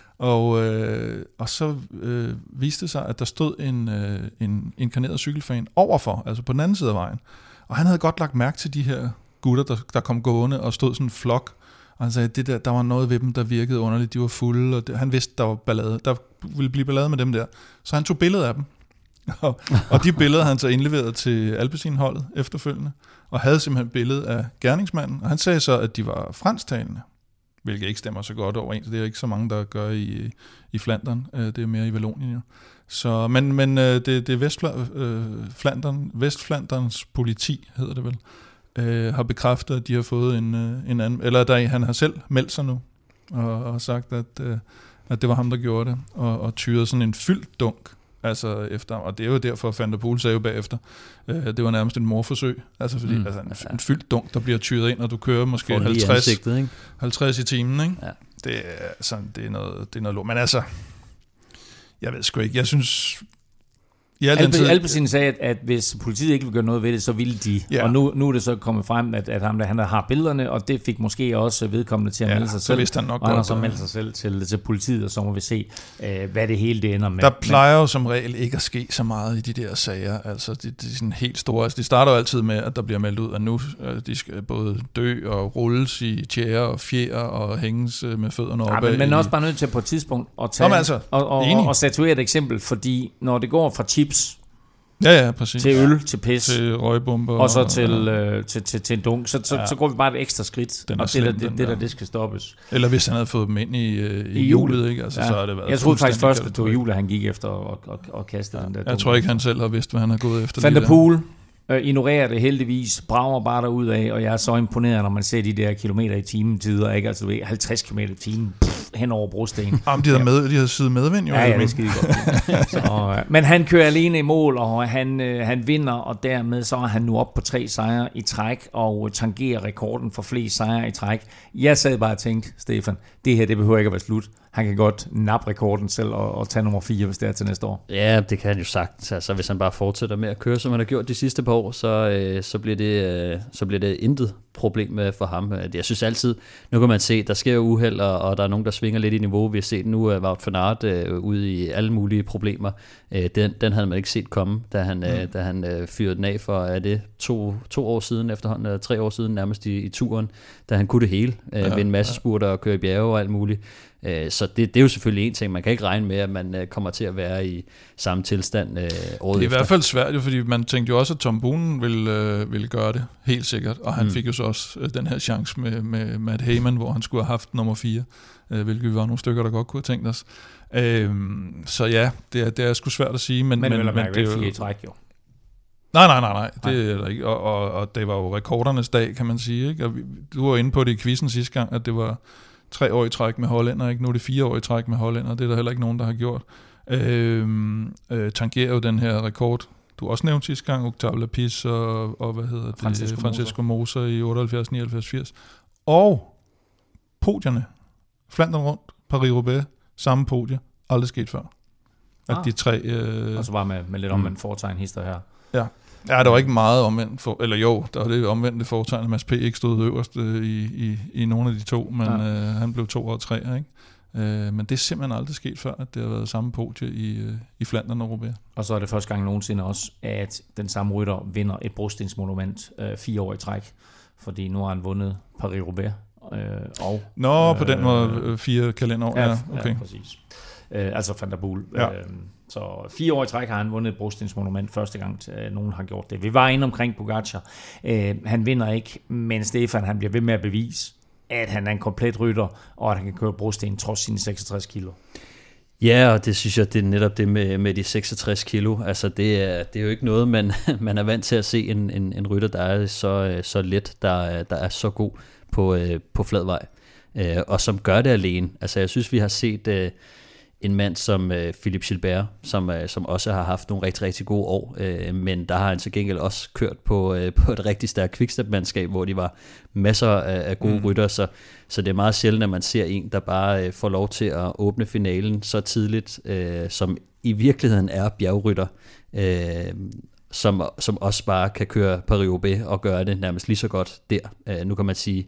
Og så viste det sig, at der stod en inkarneret cykelfan overfor, altså på den anden side af vejen. Og han havde godt lagt mærke til de her gutter, der kom gående og stod sådan en flok. Og han sagde, der var noget ved dem, der virkede underligt. De var fulde, og han vidste, der var ballade. Der ville blive ballade med dem der. Så han tog billeder af dem. Og de billeder havde han så indleveret til Alpecin-holdet efterfølgende. Og havde simpelthen et billede af gerningsmanden. Og han sagde så, at de var fransktalende. Hvilket ikke stemmer så godt overens. Det er ikke så mange, der gør i Flandern. Det er mere i Vallonien jo. Så, men det er Vestflanderns politi, hedder det vel, har bekræftet, at de har fået en anden, eller han har selv meldt sig nu, og sagt, at det var ham, der gjorde det, og tyrede sådan en fyldt dunk, altså efter, og det er jo derfor, Van der Poel sagde jo bagefter, det var nærmest et mordforsøg, altså fordi en fyldt dunk, der bliver tyret ind, og du kører måske 50 i timen, ikke? Ja. Det er noget lort, men altså, jeg ved sgu ikke, jeg synes... Alpecin sagde, at hvis politiet ikke vil gøre noget ved det, så ville de. Ja. Og nu er det så kommet frem, at han har billederne, og det fik måske også vedkommende til at melde sig selv. Han nok og han har så meldt sig selv til politiet, og så må vi se, hvad det hele det ender med. Der plejer jo som regel ikke at ske så meget i de der sager. Altså, det er sådan helt store. Altså, de starter jo altid med, at der bliver meldt ud, at nu de skal både dø og rulles i tjære og fjer og hænges med fødderne opad. Men man er også bare nødt til på et tidspunkt at tage og statuere et eksempel, fordi når det går fra chips præcis. Til øl, til pis, til røgbomber og så til en dunk, så går vi bare et ekstra skridt, og det skal stoppes. Eller hvis han havde fået dem ind i hjulet, ikke? Altså, så har det været. Jeg troede faktisk først, at det var hjulet, han gik efter og kastede den der. Jeg tror ikke, han selv har vidst, hvad han har gået efter. Van der Poel ignorerer det heldigvis, brager bare derud af, og jeg er så imponeret, når man ser de der kilometer i timen tider, ikke? Altså 50 km i timen hen over brosten. Jamen, de havde siddet medvind jo. Ja, det er skide godt. Men han kører alene i mål, og han vinder, og dermed så er han nu op på 3 sejre i træk, og tangerer rekorden for flest sejre i træk. Jeg sad bare og tænkte, Stefan, det her, det behøver ikke at være slut. Han kan godt nappe rekorden selv og tage nummer 4, hvis det er til næste år. Ja, det kan han jo sagtens. Altså, hvis han bare fortsætter med at køre, som han har gjort de sidste par år, så bliver det intet problem for ham. Jeg synes altid, nu kan man se, der sker jo uheld, og der er nogen, der svinger lidt i niveau. Vi har set nu, at Wout van Aert ude i alle mulige problemer. Den havde man ikke set komme, da han fyrede den af for, er det 2 år siden efterhånden, 3 år siden nærmest i turen, da han kunne det hele, ved en masse spurter og køre i bjerge og alt muligt. Så det er jo selvfølgelig en ting. Man kan ikke regne med, at man kommer til at være i samme tilstand året efter. Det er i hvert fald svært, fordi man tænkte jo også, at Tom Boonen ville gøre det, helt sikkert. Og han fik jo så også den her chance med Matt Hayman, hvor han skulle have haft nummer 4, hvilket vi var nogle stykker, der godt kunne have tænkt os. Så ja, det er sgu svært at sige. Men det er jo 4 i træk, jo. Nej, det er der ikke. Og det var jo rekordernes dag, kan man sige. Ikke? Og du var inde på det i quizzen sidste gang, at det var 3 år i træk med hollænder, ikke? Nu er det 4 år i træk med hollænder, det er der heller ikke nogen, der har gjort. Tangerer jo den her rekord, du også nævnte sidste gang, Octave Lapis og hvad hedder det? Francesco Moser i 78, 79, 80. Og podierne, Flandern rundt, Paris-Roubaix, samme podie, aldrig sket før. At de tre... og så bare med lidt omvendt foretegn hister her. Ja. Ja, der var ikke meget omvendt, eller jo, der var det omvendte foretegn, at Mads P. ikke stod øverst i nogle af de to, men han blev 2 og 3, ikke? Men det er simpelthen aldrig sket før, at det har været samme podie i Flandern og Roubaix. Og så er det første gang nogensinde også, at den samme rytter vinder et brostensmonument 4 år i træk, fordi nu har han vundet Paris-Roubaix. På den måde 4 kalenderår, ja, okay. Ja, præcis. Altså Van der Poel. Ja. Så 4 år i træk har han vundet et brostensmonument første gang, nogen har gjort det. Vi var inde omkring Pogačar. Han vinder ikke, men Stefan han bliver ved med at bevise, at han er en komplet rytter, og at han kan køre brosten trods sine 66 kilo. Ja, og det synes jeg, det er netop det med de 66 kilo. Altså det er jo ikke noget, man er vant til at se en rytter, der er så let, der er så god på flad vej, og som gør det alene. Altså jeg synes, vi har set en mand som Philippe Gilbert, som også har haft nogle rigtig, rigtig gode år, men der har han til gengæld også kørt på et rigtig stærkt quickstep-mandskab, hvor de var masser af gode rytter, så det er meget sjældent, at man ser en, der bare får lov til at åbne finalen så tidligt, som i virkeligheden er bjergrytter, som også bare kan køre Paris-Roubaix og gøre det nærmest lige så godt der. Nu kan man sige...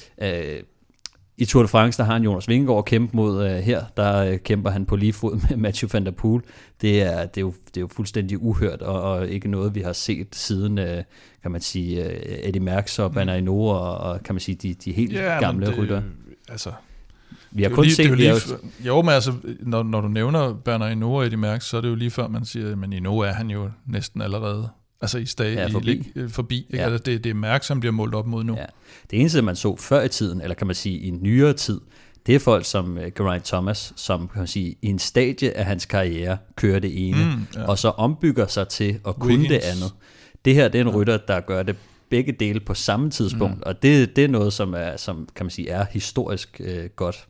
I Tour de France, der har han Jonas Vingegaard kæmpe mod her, der kæmper han på lige fod med Mathieu van der Poel. Det er jo fuldstændig uhørt, og ikke noget, vi har set siden, kan man sige, Eddy Merckx og Bernard Hinault, og kan man sige, de helt gamle rytter. Altså, vi har kun set... Jo, men altså, når du nævner Bernard Hinault og Eddy Merckx, så er det jo lige før, man siger, men Hinault er han jo næsten allerede... Altså i stedet forbi. Ikke? Ja. Altså det er Mærk, som bliver målt op mod nu. Ja. Det eneste, man så før i tiden, eller kan man sige i nyere tid, det er folk som Geraint Thomas, som kan man sige, i en stadie af hans karriere kører det ene, og så ombygger sig til at kunne det andet. Det her, det er en rytter, der gør det begge dele på samme tidspunkt, og det er noget, som kan man sige, er historisk godt.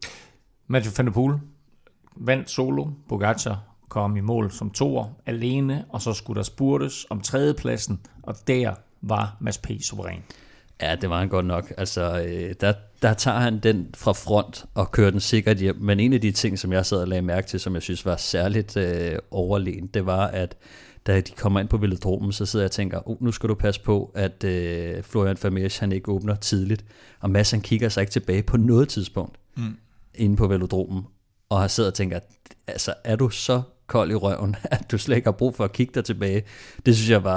Mathieu van der Poel vandt solo, Pogačar kom i mål som toer alene, og så skulle der spurtes om tredjepladsen, og der var Mads P. suveræn. Ja, det var han godt nok. Altså, der tager han den fra front og kører den sikkert hjem. Men en af de ting, som jeg sad og lagde mærke til, som jeg synes var særligt overlegent, det var, at da de kommer ind på velodromen, så sidder jeg og tænker, nu skal du passe på, at Florian Vermeersch, han ikke åbner tidligt. Og Mads, han kigger sig ikke tilbage på noget tidspunkt inde på velodromen, og har siddet og tænker, altså, er du så kold i røven, at du slet ikke har brug for at kigge dig tilbage? Det synes jeg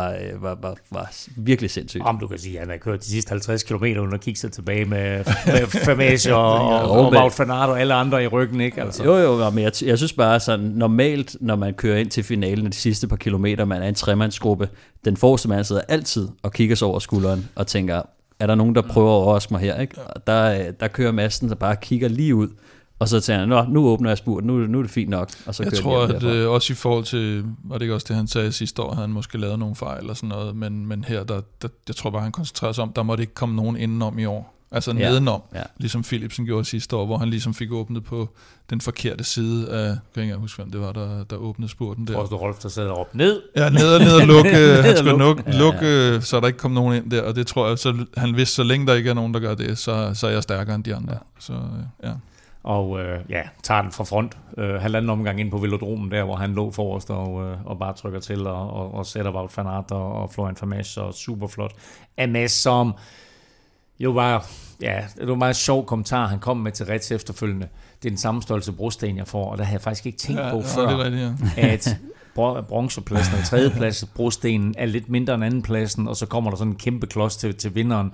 var virkelig sindssygt. Om du kan sige, at han har kørt de sidste 50 km uden at kigge sig tilbage med Vermeersch og Wout van Aert og alle andre i ryggen, ikke? Altså. Jo, men jeg synes bare sådan, normalt, når man kører ind til finalen de sidste par kilometer, man er en tremandsgruppe, den forreste mand sidder altid og kigger sig over skulderen og tænker, er der nogen, der prøver at overraske mig her? Ikke? Og der kører Madsen, der bare kigger lige ud, og så tænker han, nu åbner jeg spurten, nu er det fint nok. Og så jeg tror, at også i forhold til, var det ikke også det, han sagde sidste år, havde han måske lavet nogle fejl og sådan noget, men her, jeg tror bare, han koncentrerer sig om, der måtte ikke komme nogen indenom i år. Altså nedenom, ligesom Philipsen gjorde sidste år, hvor han ligesom fik åbnet på den forkerte side af, jeg kan ikke huske, hvem det var, der åbnede spurten der. Jeg tror, Rolf, der sad op ned. Ja, ned og lukke. Han skulle lukke, så der ikke kom nogen ind der, og det tror jeg, så han vidste, så længe der ikke er nogen, der gør det, så er jeg stærkere end de andre. Så ja. Og tager den fra front. Halvanden omgang ind på velodromen der, hvor han lå forrest og bare trykker til og sætter Wout van Aert og Florian Vermeersch, og super flot. Amas, som jo var, det var en meget sjov kommentar, han kom med til Retz efterfølgende. Det er den samme størrelse brosten, jeg får, og der havde jeg faktisk ikke tænkt på før, det er rigtigt, at bronzepladsen og tredjeplads, brostenen er lidt mindre end andenpladsen, og så kommer der sådan en kæmpe klods til vinderen.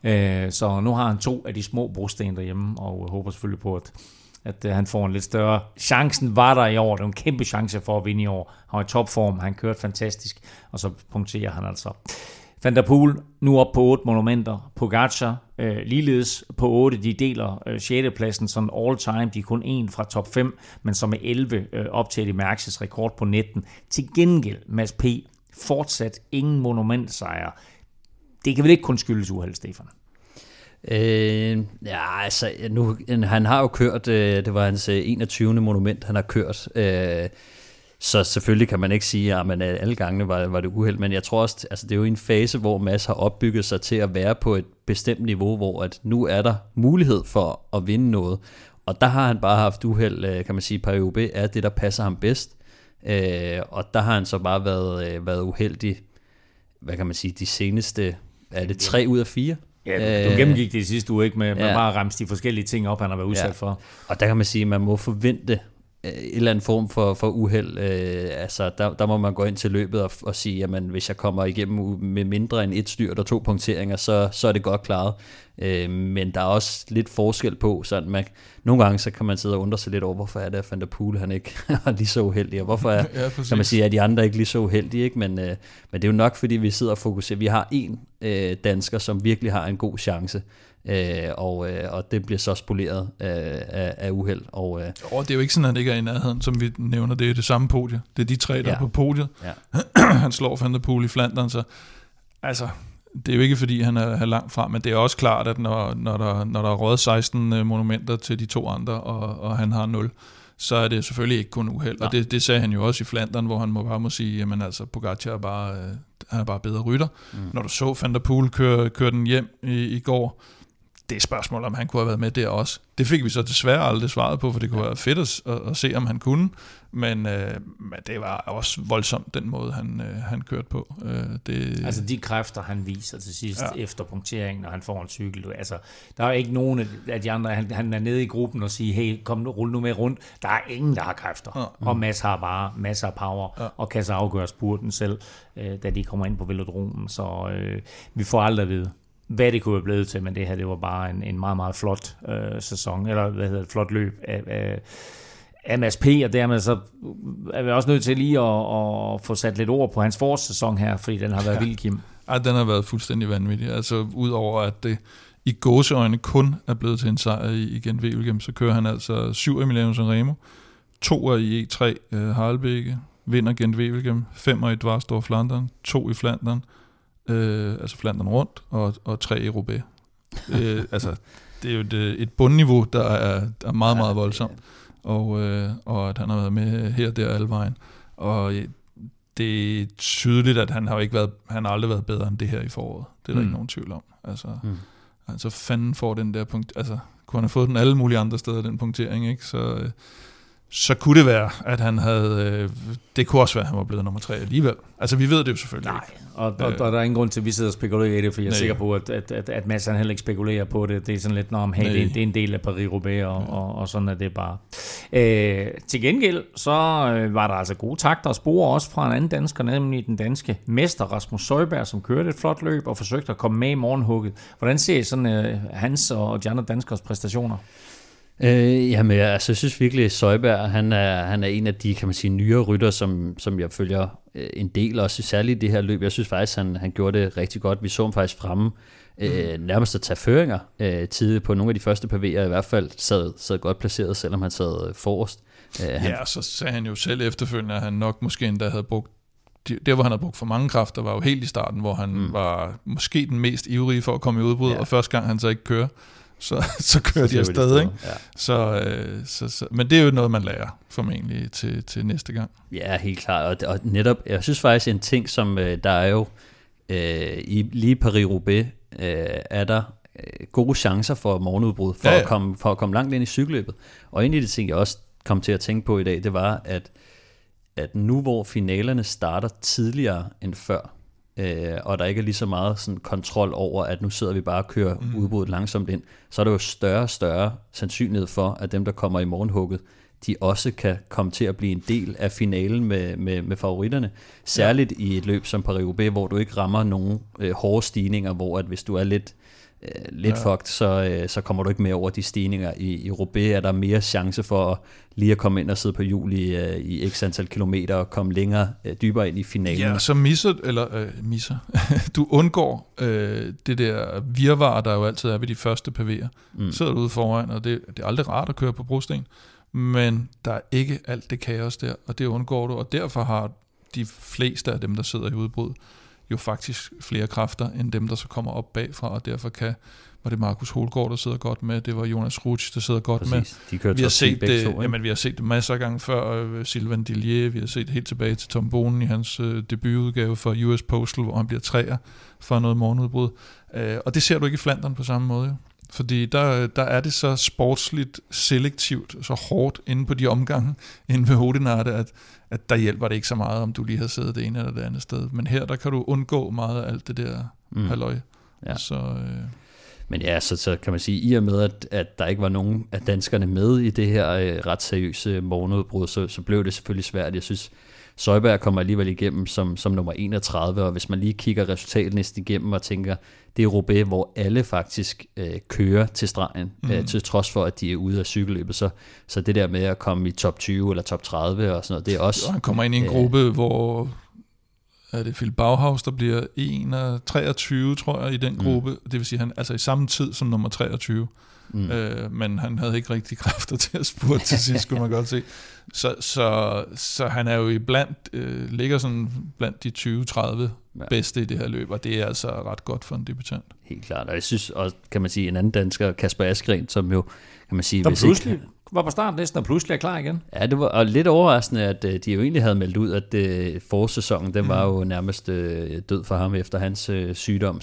Så nu har han 2 af de små brosten derhjemme, og håber selvfølgelig på, at han får en lidt større. Chancen var der i år, det var en kæmpe chance for at vinde i år. Han var i topform, han kørte fantastisk, og så punkterer han altså. Van der Poel nu op på 8 monumenter. Pogačar ligeledes på 8. De deler 6. pladsen sådan all time. De er kun 1 fra top 5, men som er 11 op til Eddy Merckx' rekord på 19. Til gengæld, Mads P. fortsat ingen monumentsejre. Det kan vel ikke kun skyldes uheld, Stefan? Altså, han har jo kørt, det var hans 21. monument, han har kørt. Så selvfølgelig kan man ikke sige, at alle gangene var det uheld, men jeg tror også, altså det er jo en fase, hvor Mads har opbygget sig til at være på et bestemt niveau, hvor at nu er der mulighed for at vinde noget, og der har han bare haft uheld, kan man sige, Paris-Roubaix er det, der passer ham bedst. Og der har han så bare været uheldig, hvad kan man sige, de seneste, er det 3 ud af 4? Ja, du gennemgik det i sidste uge, ikke? Med bare at ramse de forskellige ting op, han har været udsat for. Og der kan man sige, at man må forvente en eller anden form for uheld. Altså, der må man gå ind til løbet og sige, jamen hvis jeg kommer igennem med mindre end 1 styrt og 2 punkteringer, så er det godt klaret. Men der er også lidt forskel på, sådan nogle gange så kan man sidde og undre sig lidt over, hvorfor er det, at Van der Poel han ikke er lige så uheldig, og hvorfor kan man sige, at de andre ikke lige så uheldige, ikke? Men det er jo nok, fordi vi sidder og fokuserer. Vi har en dansker, som virkelig har en god chance, og det bliver så spoleret af uheld. Det er jo ikke sådan, at han ikke er i nærheden, som vi nævner. Det er det samme podie. Det er de 3, der er på podiet. Ja. Han slår Van der Poel i Flandern, så altså, det er jo ikke, fordi han er langt frem, men det er også klart, at når der er røget 16 monumenter til de 2 andre, og han har 0, så er det selvfølgelig ikke kun uheld. Og det sagde han jo også i Flandern, hvor han bare må sige, jamen altså, Pogacar er bare bedre rytter. Når du så Van der Poel køre den hjem i går, det er spørgsmål, om han kunne have været med der også. Det fik vi så desværre aldrig svaret på, for det kunne være fedt at se, om han kunne. Men det var også voldsomt, den måde, han kørte på. Altså de kræfter, han viser til sidst efter punkteringen, når han får en cykel. Altså, der er ikke nogen af de andre, han er nede i gruppen og siger, hey, kom nu, rul nu med rundt. Der er ingen, der har kræfter. Og Mads har bare masser af power, og kan så afgøre spurten selv, da de kommer ind på velodromen. Så vi får aldrig at vide, hvad det kunne være blevet til, men det her, det var bare en meget, meget flot sæson, eller flot løb af Mads P., og dermed så er vi også nødt til lige at få sat lidt ord på hans forårssæson her, fordi den har været vild, Kim. Ja, den har været fuldstændig vanvittig. Altså, udover at det i gåseøjne kun er blevet til en sejr i Gent-Wevelgem, så kører han altså 7 i Milano-San Remo, 2 i E3 Harelbeke, vinder Gent-Wevelgem, 5 i Dvarsdorf-Flandern, 2 i Flandern, altså Flandern rundt, og 3 i Roubaix. Altså, det er jo et bundniveau, der er meget, meget voldsomt, og at han har været med her og der alle vejen. Og det er tydeligt, at han har aldrig været bedre end det her i foråret. Det er der ikke nogen tvivl om. Altså fanden får den der punkt, altså kunne han have fået den alle mulige andre steder, den punktering, ikke? Så kunne det være, at han havde... det kunne også være, at han var blevet nummer 3 alligevel. Altså, vi ved det jo selvfølgelig ikke. Og der er ingen grund til, at vi sidder og spekulerer i det, for jeg er sikker på, at Mads han heller ikke spekulerer på det. Det er sådan lidt, det er en del af Paris-Roubaix, og sådan er det bare. Til gengæld, så var der altså gode takter og spore også fra en anden dansker, nemlig den danske mester Rasmus Søjberg, som kørte et flot løb og forsøgte at komme med i morgenhugget. Hvordan ser I sådan hans og de andre danskers præstationer? Jamen, jeg synes virkelig, at Søjberg, han er en af de, kan man sige, nyere rytter, som jeg følger en del, også særligt i det her løb. Jeg synes faktisk, han gjorde det rigtig godt. Vi så ham faktisk fremme, nærmest at tage føringer tidligt på nogle af de første pavéer, i hvert fald sad godt placeret, selvom han sad forrest. Så sagde han jo selv efterfølgende, at han nok måske endda havde brugt, der hvor han havde brugt for mange kræfter, var jo helt i starten, hvor han var måske den mest ivrige for at komme i udbrud, og første gang han så ikke kører, så kører de afsted, ikke? Ja. Men det er jo noget, man lærer formentlig til næste gang. Ja, helt klart. Og netop, jeg synes faktisk en ting, som der er jo lige i Paris-Roubaix, er der gode chancer for morgenudbrud, for at komme langt ind i cykelløbet. Og en af de ting, jeg også kom til at tænke på i dag, det var, at nu hvor finalerne starter tidligere end før, og der ikke er lige så meget sådan kontrol over, at nu sidder vi bare og kører udbruddet langsomt ind, så er der jo større og større sandsynlighed for, at dem, der kommer i morgenhugget, de også kan komme til at blive en del af finalen med favoritterne. Særligt i et løb som Paris-Roubaix, hvor du ikke rammer nogen hårde stigninger, hvor at hvis du er lidt fucked, så kommer du ikke med over de stigninger. I Roubaix er der mere chance for lige at komme ind og sidde på hjul i x antal kilometer og komme længere dybere ind i finalen. Ja, så misser. Du undgår det der virvar, der jo altid er ved de første pavéer. Sidder du ude foran, og det er aldrig rart at køre på brosten, men der er ikke alt det kaos der, og det undgår du, og derfor har de fleste af dem, der sidder i udbrud, jo faktisk flere kræfter, end dem, der så kommer op bagfra, og derfor var det Markus Holgaard, der sidder godt med, det var Jonas Rutsch, der sidder godt med. Vi har set det masser af gange før, Sylvain Dillier, vi har set helt tilbage til Tom Bonen i hans debutudgave for US Postal, hvor han bliver 3'er for noget morgenudbrud. Og det ser du ikke i Flandern på samme måde. Fordi der er det så sportsligt selektivt, så hårdt inde på de omgange, inde ved Hodenarte, at der hjælper det ikke så meget, om du lige har siddet det ene eller det andet sted. Men her, der kan du undgå meget af alt det der halløj. Ja. Så, Men ja, så kan man sige, i og med, at der ikke var nogen af danskerne med i det her ret seriøse morgenudbrud, så blev det selvfølgelig svært. Jeg synes, Søjberg kommer alligevel igennem som nummer 31, og hvis man lige kigger resultatlisten igennem og tænker, det er Roubaix, hvor alle faktisk kører til stregen, til trods for, at de er ude af cykelløbet. Så det der med at komme i top 20 eller top 30 og sådan noget, det er også... Og han kommer ind i en gruppe, hvor... Er det Phil Bauhaus, der bliver 23, tror jeg, i den gruppe. Det vil sige, han altså i samme tid som nummer 23. Men han havde ikke rigtig kræfter til at spurte til sidst, skulle man godt se. Så han er jo ligger sådan blandt de 20-30 bedste i det her løb, og det er altså ret godt for en debutant. Helt klart, og jeg synes også, kan man sige, en anden dansker, Kasper Askren, som jo, kan man sige... Der pludselig var på startlisten og pludselig er klar igen. Ja, det var lidt overraskende, at de jo egentlig havde meldt ud, at forårssæsonen, den var jo nærmest død for ham efter hans sygdom,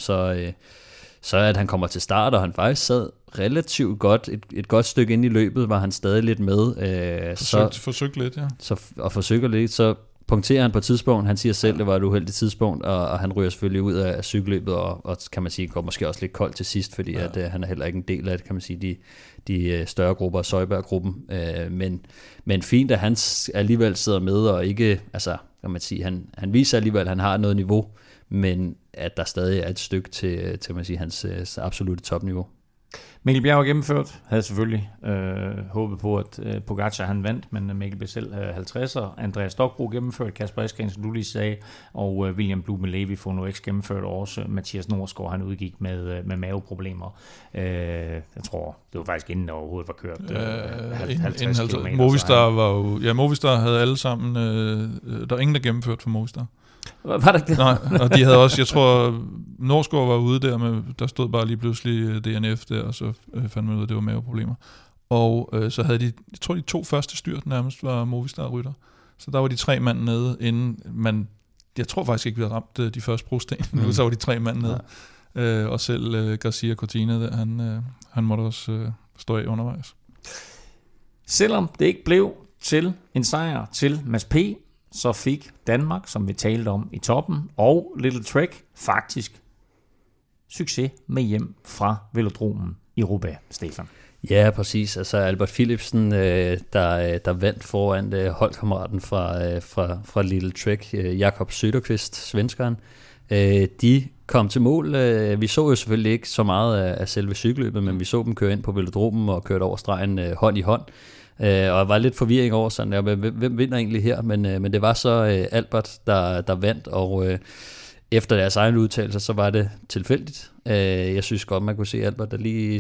så at han kommer til start, og han faktisk sad relativt godt, et godt stykke ind i løbet, var han stadig lidt med. Forsøgte lidt, ja. Forsøger lidt, så punkterer han på et tidspunkt, han siger selv, det var et uheldigt tidspunkt, og han ryger selvfølgelig ud af cykelløbet, og kan man sige, går måske også lidt koldt til sidst, fordi at, han er heller ikke en del af det, kan man sige, de større grupper, Søjberg-gruppen, men fint, at han alligevel sidder med, og ikke, altså, kan man sige, han viser alligevel, at han har noget niveau, men at der stadig er et stykke til man sige, hans absolutte topniveau. Mikkel Bjerg gennemført, havde selvfølgelig håbet på, at Pogacar han vandt, men Mikkel blev selv 50'er. Andreas Stokbro gennemført, Kasper Askren, som du lige sagde, og William Blume-Levi får nu ikke gennemført, og også Mathias Norsgaard, han udgik med maveproblemer. Jeg tror, det var faktisk inden overhovedet var kørt 50 km. Movistar havde alle sammen, der var ingen, der gennemført for Movistar. Var det ikke det? Nej, og de havde også, jeg tror, Norsgaard var ude der stod bare lige pludselig DNF der, og så fandt man ud af, at det var maveproblemer. Og så havde jeg tror, de 2 første styrt nærmest var Movistar-rytter. Så der var de 3 mand nede, inden jeg tror faktisk ikke, vi havde ramt de første brosten. Så var de 3 mand nede. Ja. Og selv Garcia Cortina, der, han måtte også stå af undervejs. Selvom det ikke blev til en sejr til Mads P., så fik Danmark, som vi talte om i toppen, og Little Trek faktisk succes med hjem fra velodromen i Roubaix, Stefan. Ja, præcis. Altså Albert Philipsen, der vandt foran holdkammeraten fra Little Trek, Jakob Söderqvist, svenskeren. De kom til mål. Vi så jo selvfølgelig ikke så meget af selve cykelløbet, men vi så dem køre ind på velodromen og kørte over stregen hånd i hånd. Og jeg var lidt forvirring over sådan, hvem vinder egentlig her, men det var så Albert, der vandt, og efter deres egen udtalelse, så var det tilfældigt. Jeg synes godt, man kunne se Albert, der lige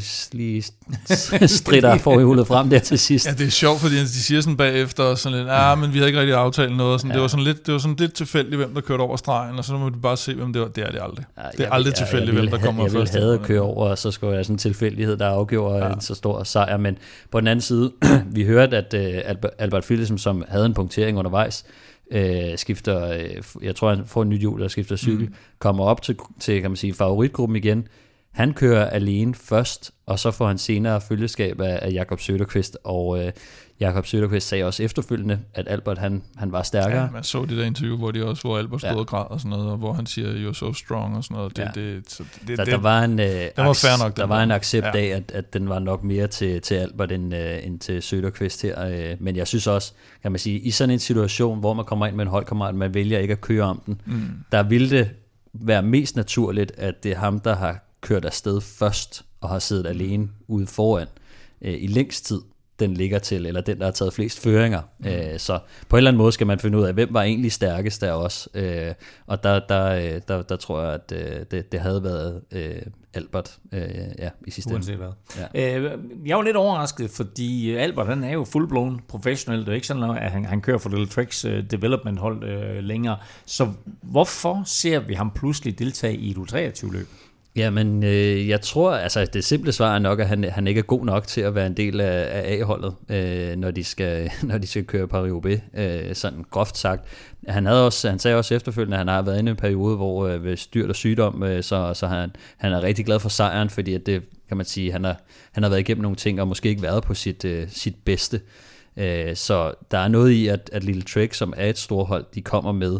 stritter forhjulet frem der til sidst. Ja, det er sjovt, fordi de siger sådan bagefter, og sådan lidt, men vi havde ikke rigtig aftalt noget. Sådan, ja. Det var sådan lidt tilfældigt, hvem der kørte over stregen, og så må du bare se, hvem det var. Det er det aldrig. Ja, det er aldrig tilfældigt, hvem der kommer først. Jeg ville have at køre over, og så skulle jeg sådan en tilfældighed, der afgjorde en så stor sejr. Men på den anden side, vi hørte, at Albert Philipsen, som havde en punktering undervejs, skifter, jeg tror han får en nyt hjul, der skifter cykel, kommer op til kan man sige, favoritgruppen igen. Han kører alene først, og så får han senere følgeskab af Jakob Söderqvist, og Jakob Söderqvist sagde også efterfølgende, at Albert han var stærkere. Ja, man så det der interview, hvor Albert stod og græd og sådan noget, og hvor han siger, you're so strong og sådan noget. Der var en accept af, at den var nok mere til Albert end til Söderqvist her. Men jeg synes også, kan man sige, i sådan en situation, hvor man kommer ind med en holdkammerat, man vælger ikke at køre om den, der ville det være mest naturligt, at det er ham, der har kørt afsted først og har siddet alene ude foran i længst tid, den ligger til, eller den, der har taget flest føringer. Så på en eller anden måde skal man finde ud af, hvem var egentlig stærkest der også. Og der tror jeg, at det havde været Albert i sidste ende. Uanset hvad. Ja. Jeg var lidt overrasket, fordi Albert, han er jo full-blown professionel. Det er ikke sådan, at han kører for Little Treks development hold længere. Så hvorfor ser vi ham pludselig deltage i et U23-løb? Ja, men jeg tror, altså det simple svar er nok, at han ikke er god nok til at være en del af A-holdet, når de skal køre Paris-Roubaix, sådan groft sagt. Han sagde også efterfølgende, at han har været inde i en periode, hvor ved styrt og sygdom, så han er rigtig glad for sejren, fordi at det kan man sige, han har været igennem nogle ting, og måske ikke været på sit bedste. Så der er noget i, at Little Trek, som er et storhold, de kommer med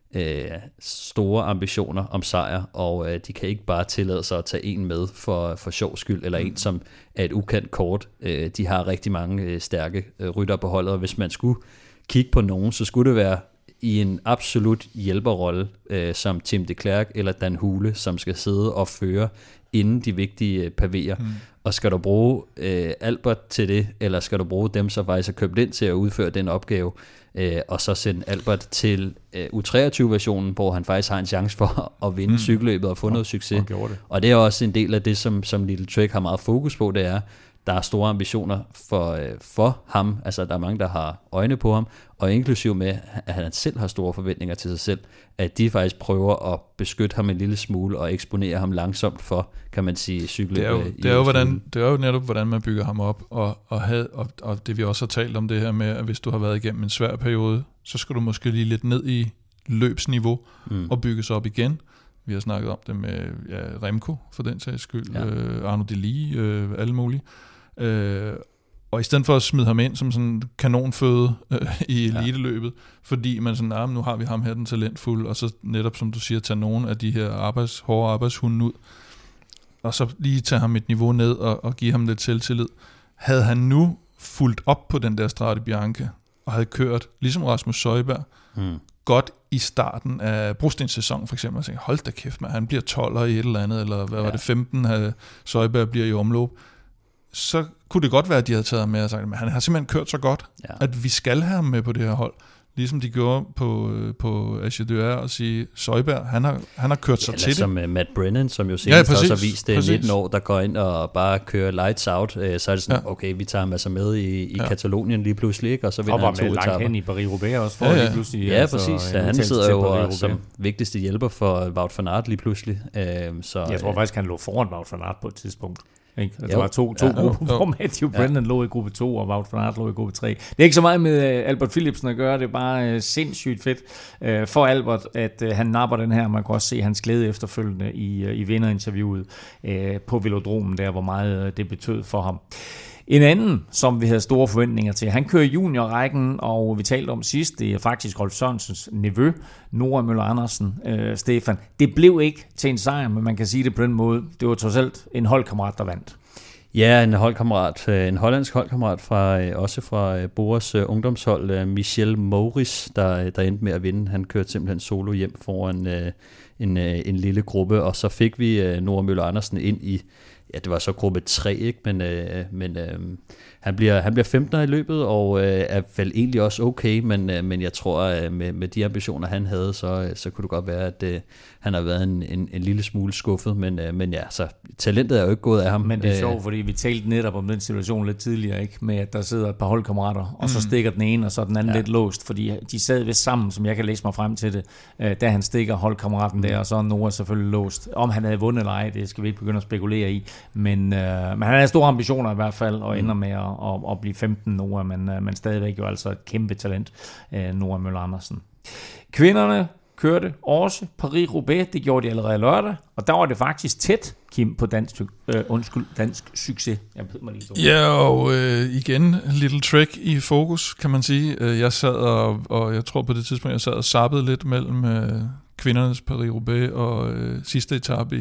store ambitioner om sejr, og de kan ikke bare tillade sig at tage en med for sjov skyld, eller en, som er et ukendt kort. De har rigtig mange stærke rytter på holdet, og hvis man skulle kigge på nogen, så skulle det være i en absolut hjælperrolle, som Tim de Klerk eller Dan Hule, som skal sidde og føre inden de vigtige pavéer. Og skal du bruge Albert til det, eller skal du bruge dem, som faktisk er købt ind til at udføre den opgave, og så sende Albert til U23-versionen, hvor han faktisk har en chance for at vinde cykelløbet og få noget succes. Og det er også en del af det, som Little Trek har meget fokus på, det er, der er store ambitioner for ham, altså der er mange, der har øjne på ham, og inklusiv med, at han selv har store forventninger til sig selv, at de faktisk prøver at beskytte ham en lille smule og eksponere ham langsomt for, kan man sige, cykelløbet. Det er jo netop, hvordan man bygger ham op, og det vi også har talt om det her med, at hvis du har været igennem en svær periode, så skal du måske lige lidt ned i løbsniveau og bygges op igen. Vi har snakket om det med Remco, for den sags skyld, Arnaud Delis, alle mulige. Og i stedet for at smide ham ind som sådan kanonføde i eliteløbet, fordi man sådan, nu har vi ham her, den talentfulde, og så netop, som du siger, tage nogen af de her hårde arbejdshunde ud, og så lige tage ham et niveau ned og give ham lidt selvtillid. Havde han nu fulgt op på den der Strade Bianche, og havde kørt, ligesom Rasmus Søjberg, godt i starten af Brostens sæson for eksempel, og tænkte, hold da kæft, man, han bliver 12'er i et eller andet, eller hvad var det, 15, Søjberg bliver i omløb, så kunne det godt være, at de havde taget ham med og sagt, men han har simpelthen kørt så godt, at vi skal have ham med på det her hold. Ligesom de gjorde på Ache og sige, Søjberg, han har kørt sig til det. Som Matt Brennan, som jo senest også har vist det 19 år, der går ind og bare kører lights out, så er det sådan, okay, vi tager ham altså med i Katalonien lige pludselig, ikke? Og så vinder han 2 etaper. Og var med langt hen i Paris-Roubaix også for lige pludselig. Ja, præcis. Han sidder jo som vigtigste hjælper for Wout van Aert lige pludselig. Så, jeg tror faktisk, han lå foran Wout van Aert på et tidspunkt. Ikke? Der var to grupper, hvor Matthew Brennan lå i gruppe 2, og Wout van Aert lå i gruppe 3. Det er ikke så meget med Albert Philipsen at gøre, det er bare sindssygt fedt for Albert, at han napper den her. Man kan også se hans glæde efterfølgende i vinderinterviewet på velodromen der, hvor meget det betød for ham. En anden, som vi havde store forventninger til, han kører juniorrækken, og vi talte om sidst, det er faktisk Rolf Sørensens nevø, Nora Møller Andersen, Stefan. Det blev ikke til en sejr, men man kan sige det på den måde. Det var trods alt en holdkammerat, der vandt. Ja, en hollandsk holdkammerat også fra Boras ungdomshold, Michel Maurice, der endte med at vinde. Han kørte simpelthen solo hjem foran en lille gruppe, og så fik vi Nora Møller Andersen ind i, ja, det var så gruppe 3, ikke? Men han bliver 15'er i løbet, og er vel egentlig også okay, men jeg tror, at med de ambitioner, han havde, så kunne det godt være, at han har været en lille smule skuffet, men ja, så talentet er jo ikke gået af ham. Men det er sjovt, fordi vi talte netop om den situation lidt tidligere, ikke? Med at der sidder et par holdkammerater, og så stikker den ene, og så den anden lidt låst, fordi de sad vist sammen, som jeg kan læse mig frem til det, da han stikker holdkammeraten der, og så er Nora selvfølgelig låst. Om han havde vundet eller ej, det skal vi ikke begynde at spekulere i, men han har store ambitioner i hvert fald, og ender med at blive 15 Nora, men stadigvæk jo altså et kæmpe talent, Nora Møller Andersen. Kvinderne kørte også Paris-Roubaix, det gjorde de allerede lørdag, og der var det faktisk tæt, Kim, på dansk succes. Jeg ved mig lige så. Ja, og igen, Little Trek i fokus, kan man sige. Jeg sad og jeg tror på det tidspunkt, jeg sad og zappede lidt mellem kvindernes Paris-Roubaix og sidste etape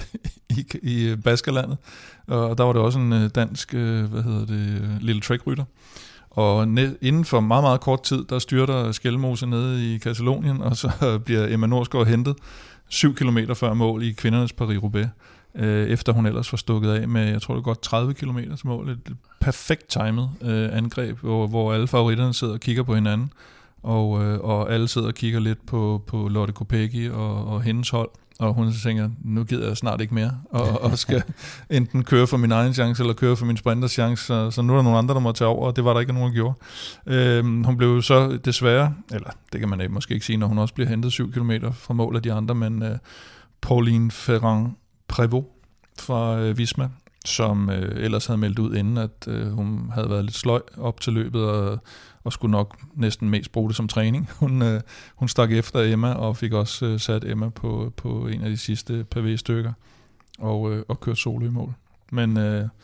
i Baskerlandet, og der var det også en dansk, Little Trek-rytter. Og inden for meget, meget kort tid, der styrter Skelmose nede i Katalonien, og så bliver Emma Norsgaard hentet 7 kilometer før mål i kvindernes Paris-Roubaix, efter hun ellers var stukket af med, jeg tror det godt 30 kilometer til mål. Et perfekt timet angreb, hvor alle favoritterne sidder og kigger på hinanden, og alle sidder og kigger lidt på Lotte Kopecky og hendes hold. Og hun tænker, nu gider jeg snart ikke mere, og skal enten køre for min egen chance, eller køre for min sprinters chance, så nu er der nogle andre, der må tage over, og det var der ikke nogen, der gjorde. Hun blev så desværre, eller det kan man måske ikke sige, når hun også bliver hentet 7 kilometer fra mål af de andre, men Pauline Ferrand Prévost fra Visma, som ellers havde meldt ud inden, at hun havde været lidt sløj op til løbet, og skulle nok næsten mest bruge det som træning. Hun stak efter Emma, og fik også sat Emma på en af de sidste pavé-stykker, og kørte solo i mål. Men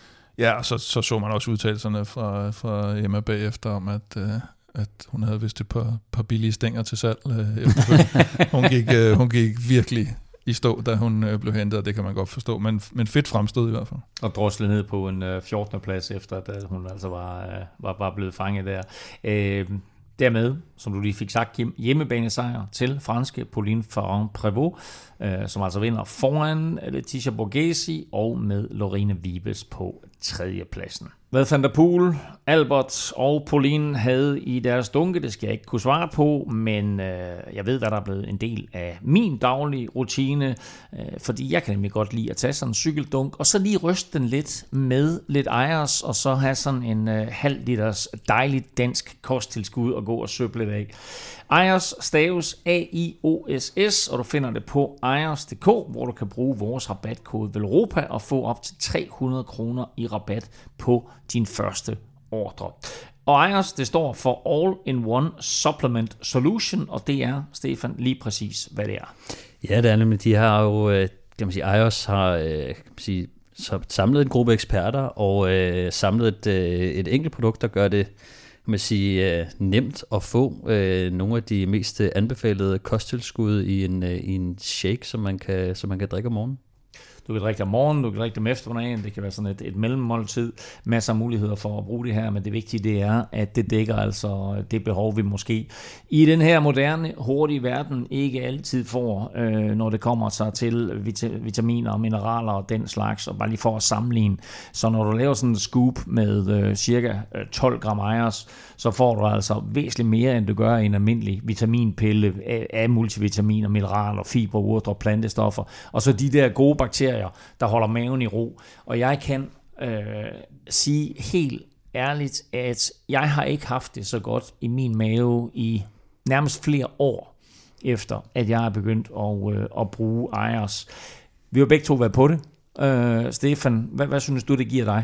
så man også udtalelserne fra Emma bagefter om, at hun havde vist et par billige stænger til salg efterfølgende. Hun gik virkelig i stå, da hun blev hentet, og det kan man godt forstå, men fedt fremstød i hvert fald. Og droslet ned på en 14. plads, efter at hun altså var blevet fanget der. Dermed, som du lige fik sagt, hjemmebanesejr til franske Pauline Ferrand-Prévot, som altså vinder foran Letitia Borghesi og med Lorene Wiebes på 3. pladsen. Hvad Van der Poel, Albert og Pauline havde i deres dunke, det skal jeg ikke kunne svare på, men jeg ved, hvad der er blevet en del af min daglige rutine, fordi jeg kan nemlig godt lide at tage sådan en cykeldunk, og så lige ryste den lidt med lidt Ayers, og så have sådan en halv liters dejligt dansk kosttilskud og gå og søbe lidt af. Ayers staves AIOSS, og du finder det på ayers.dk, hvor du kan bruge vores rabatkode VELROPA og få op til 300 kroner i rabat på din første ordre. Og Ayers, det står for All-in-One Supplement Solution, og det er, Stefan, lige præcis, hvad det er. Ja, det er nemlig, de har jo, kan man sige, Ayers har, kan man sige, så samlet en gruppe eksperter og samlet et enkelt produkt, der gør det, kan man sige, nemt at få nogle af de mest anbefalede kosttilskud i en shake, som man kan drikke om morgenen. Du kan drikke det om morgenen, du kan drikke det om eftermiddagen, det kan være sådan et mellemmåltid, masser af muligheder for at bruge det her, men det vigtige det er, at det dækker altså det behov, vi måske i den her moderne, hurtige verden ikke altid får, når det kommer sig til vitaminer og mineraler og den slags, og bare lige for at sammenligne. Så når du laver sådan en scoop med cirka 12 gram Ayers, så får du altså væsentligt mere, end du gør i en almindelig vitaminpille af multivitaminer, mineraler, fiber, urter og plantestoffer, og så de der gode bakterier, der holder maven i ro. Og jeg kan sige helt ærligt, at jeg har ikke haft det så godt i min mave i nærmest flere år, efter at jeg er begyndt at bruge Ayers. Vi har begge to været på det. Stefan, hvad synes du, det giver dig?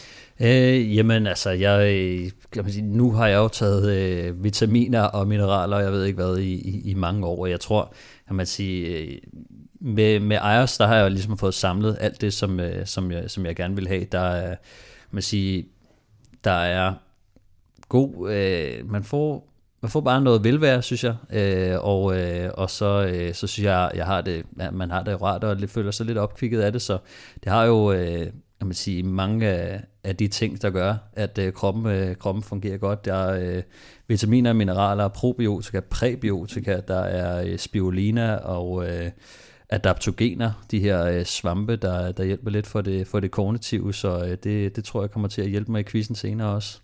Jamen altså, kan man sige, nu har jeg jo taget vitaminer og mineraler, jeg ved ikke hvad, i mange år, og jeg tror, kan man sige, med Ayers, der har jeg jo ligesom fået samlet alt det, som jeg gerne vil have. Der er, man sige, der er god, man får bare noget velvære, synes jeg, og så synes jeg har det, man har det rart, og føler sig lidt opkvikket af det, så det har jo, kan man sige, mange af de ting, der gør, at kroppen fungerer godt. Der er vitaminer, mineraler, probiotika, præbiotika, der er spirulina og adaptogener, de her svampe, der hjælper lidt for det kognitive, så det tror jeg kommer til at hjælpe mig i quizzen senere også.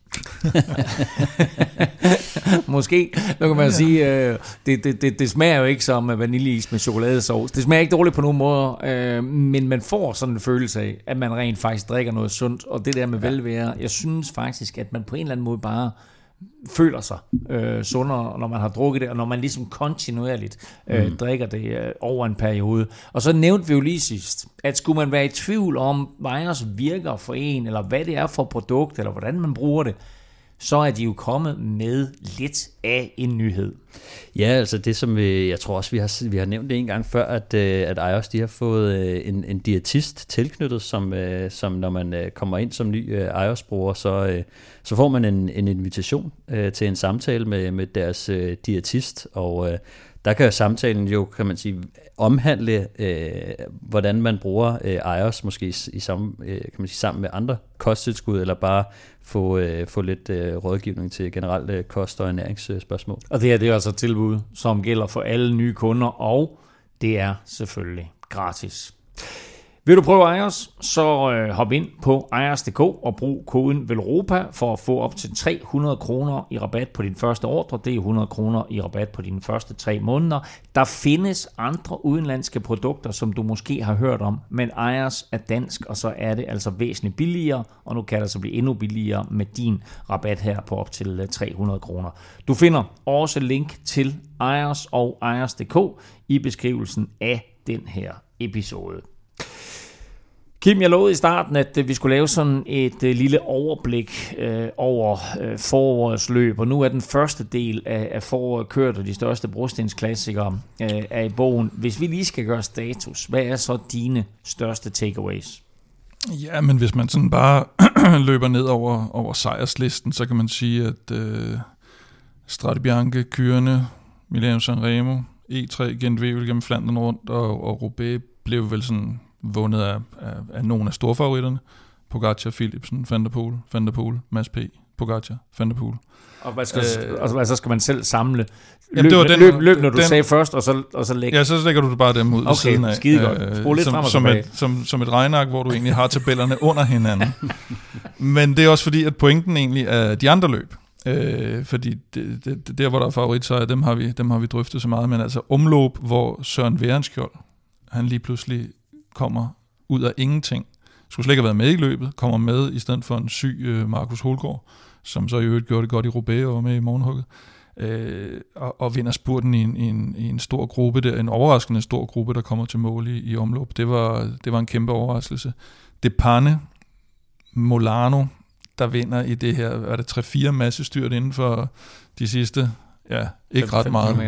Måske, nu kan man sige, det smager jo ikke som vaniljeis med chokoladesauce. Det smager ikke dårligt på nogen måde, men man får sådan en følelse af, at man rent faktisk drikker noget sundt, og det der med velvære, jeg synes faktisk, at man på en eller anden måde bare føler sig sundere, når man har drukket det, og når man ligesom kontinuerligt drikker det over en periode. Og så nævnte vi jo lige sidst, at skulle man være i tvivl om, hvad Ayers virker for en, eller hvad det er for produkt, eller hvordan man bruger det, så er de jo kommet med lidt af en nyhed. Ja, altså det som jeg tror også, vi har nævnt det en gang før, at Ayers, de har fået en diætist tilknyttet, som når man kommer ind som ny Ayers-bruger, så får man en invitation til en samtale med deres diætist, og der kan samtalen jo, kan man sige, omhandle, hvordan man bruger Ayers måske sammen med andre kosttilskud, eller bare få lidt rådgivning til generelt kost- og ernæringsspørgsmål. Og det her, det er altså et tilbud, som gælder for alle nye kunder, og det er selvfølgelig gratis. Vil du prøve Ayers, så hop ind på ayers.dk og brug koden VELROPA for at få op til 300 kroner i rabat på din første ordre. Det er 100 kroner i rabat på dine første 3 måneder. Der findes andre udenlandske produkter, som du måske har hørt om, men Ayers er dansk, og så er det altså væsentligt billigere, og nu kan det så blive endnu billigere med din rabat her på op til 300 kroner. Du finder også link til Ayers og ayers.dk i beskrivelsen af den her episode. Kim, jeg lovede i starten, at vi skulle lave sådan et lille overblik over forårets løb, og nu er den første del af foråret kørt, og de største brostensklassikere er i bogen. Hvis vi lige skal gøre status, hvad er så dine største takeaways? Ja, men hvis man sådan bare løber ned over sejrslisten, så kan man sige, at Strade Bianche, Kyrne, Milano Sanremo, E3, Gent-Wevelgem gennem Flandern rundt, og Roubaix blev vel sådan vundet af nogle af storfavoritterne. Pogacar, Philipsen, Van der Poel, Mads P., Pogacar, Van der Poel. Og hvad så skal man selv samle? Løb, når du sagde først, og så lægge? Ja, så lægger du bare dem ud ved siden af. Okay, skide godt. Spol lidt frem og tilbage. Som et regneark, hvor du egentlig har tabellerne under hinanden. Men det er også fordi, at pointen egentlig er de andre løb. Fordi der, hvor der er favoritsejre, dem har vi drøftet så meget. Men altså omløb, hvor Søren Værenskjold, han lige pludselig kommer ud af ingenting. Skulle slet ikke have været med i løbet, kommer med i stedet for en syg Markus Holgaard, som så i øvrigt gjorde det godt i Roubaix og var med i morgenhugget. Og vinder spurten i en stor gruppe der, en overraskende stor gruppe, der kommer til mål i omløb. Det var en kæmpe overraskelse. Depane, Molano, der vinder i det her, er det 3-4 massestyrt inden for de sidste, ja, ikke ret meget.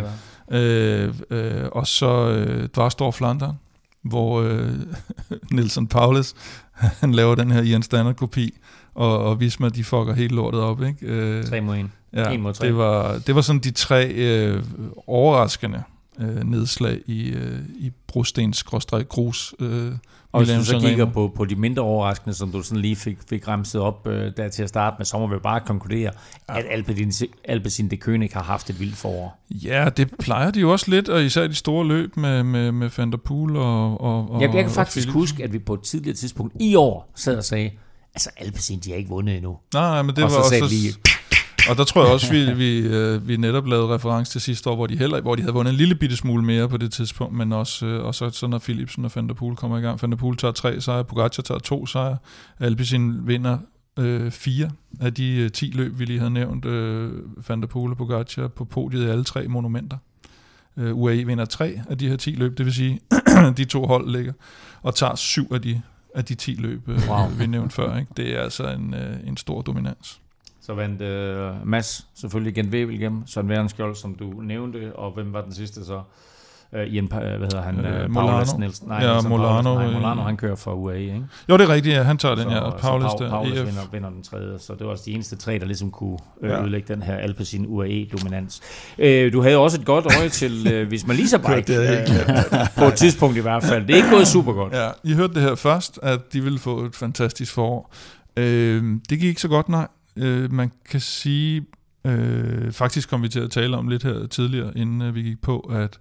Og så Dvarsdorf Flandern, hvor Nelson Paulus, han laver den her Ian Stannard-kopi, og Visma, de fucker helt lortet op, ikke? 3 mod 1. Ja, 1 mod 3. Det var sådan de 3 overraskende nedslag i brostens-grus. Og hvis du så kigger på de mindre overraskende, som du sådan lige fik remset op der til at starte med, så må vi bare konkludere, at Alpecin de König har haft et vildt forår. Ja, det plejer de jo også lidt, og især de store løb med Van der Poel og jeg kan faktisk huske, at vi på et tidligere tidspunkt i år sad og sagde, altså Alpecin, de har ikke vundet endnu. Nej, men det og var også... Lige, og der tror jeg også, vi netop lavede reference til sidste år, hvor de havde vundet en lille bitte smule mere på det tidspunkt, men også så når Philipsen og Van der Poel kommer i gang. Van der Poel tager 3 sejre, Pogacar tager 2 sejre, Alpecin vinder 4 af de 10 løb, vi lige havde nævnt. Van der Poel og Pogacar på podiet i alle 3 monumenter. UAE vinder 3 af de her 10 løb, det vil sige, de 2 hold ligger, og tager 7 af de 10 løb, vi nævnte før. Ikke? Det er altså en stor dominans. Så vandt Mads selvfølgelig Gent-Wevelgem, Søren Værenskjold, som du nævnte, og hvem var den sidste så? Hvad hedder han? Molano. Nielsen. Nej, ja, Molano, han kører for UAE, ikke? Jo, det er rigtigt, ja. Han tager den her. Paulus vinder den tredje, så det var også de eneste 3, der ligesom kunne ødelægge den her Alpecin UAE-dominans. Du havde også et godt øje til Visma Lease Bike, på et tidspunkt i hvert fald. Det er ikke gået super godt. Ja, I hørte det her først, at de ville få et fantastisk forår. Det gik ikke så godt, nej. Man kan sige, faktisk kom vi til at tale om lidt her tidligere, inden vi gik på, at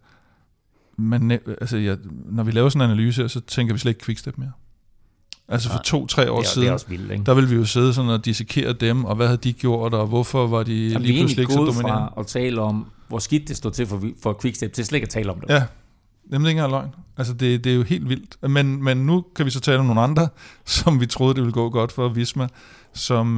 når vi laver sådan en analyse her, så tænker vi slet ikke Quickstep mere. Altså for 2-3 år siden, der ville vi jo sidde sådan og dissekere dem, og hvad havde de gjort, og hvorfor var de lige pludselig ikke så dominerende. Vi er fra at tale om, hvor skidt det stod til for Quickstep, til slet ikke at tale om det. Ja, det er ikke engang løgn. Altså det er jo helt vildt. Men nu kan vi så tale om nogle andre, som vi troede, det ville gå godt for Visma, som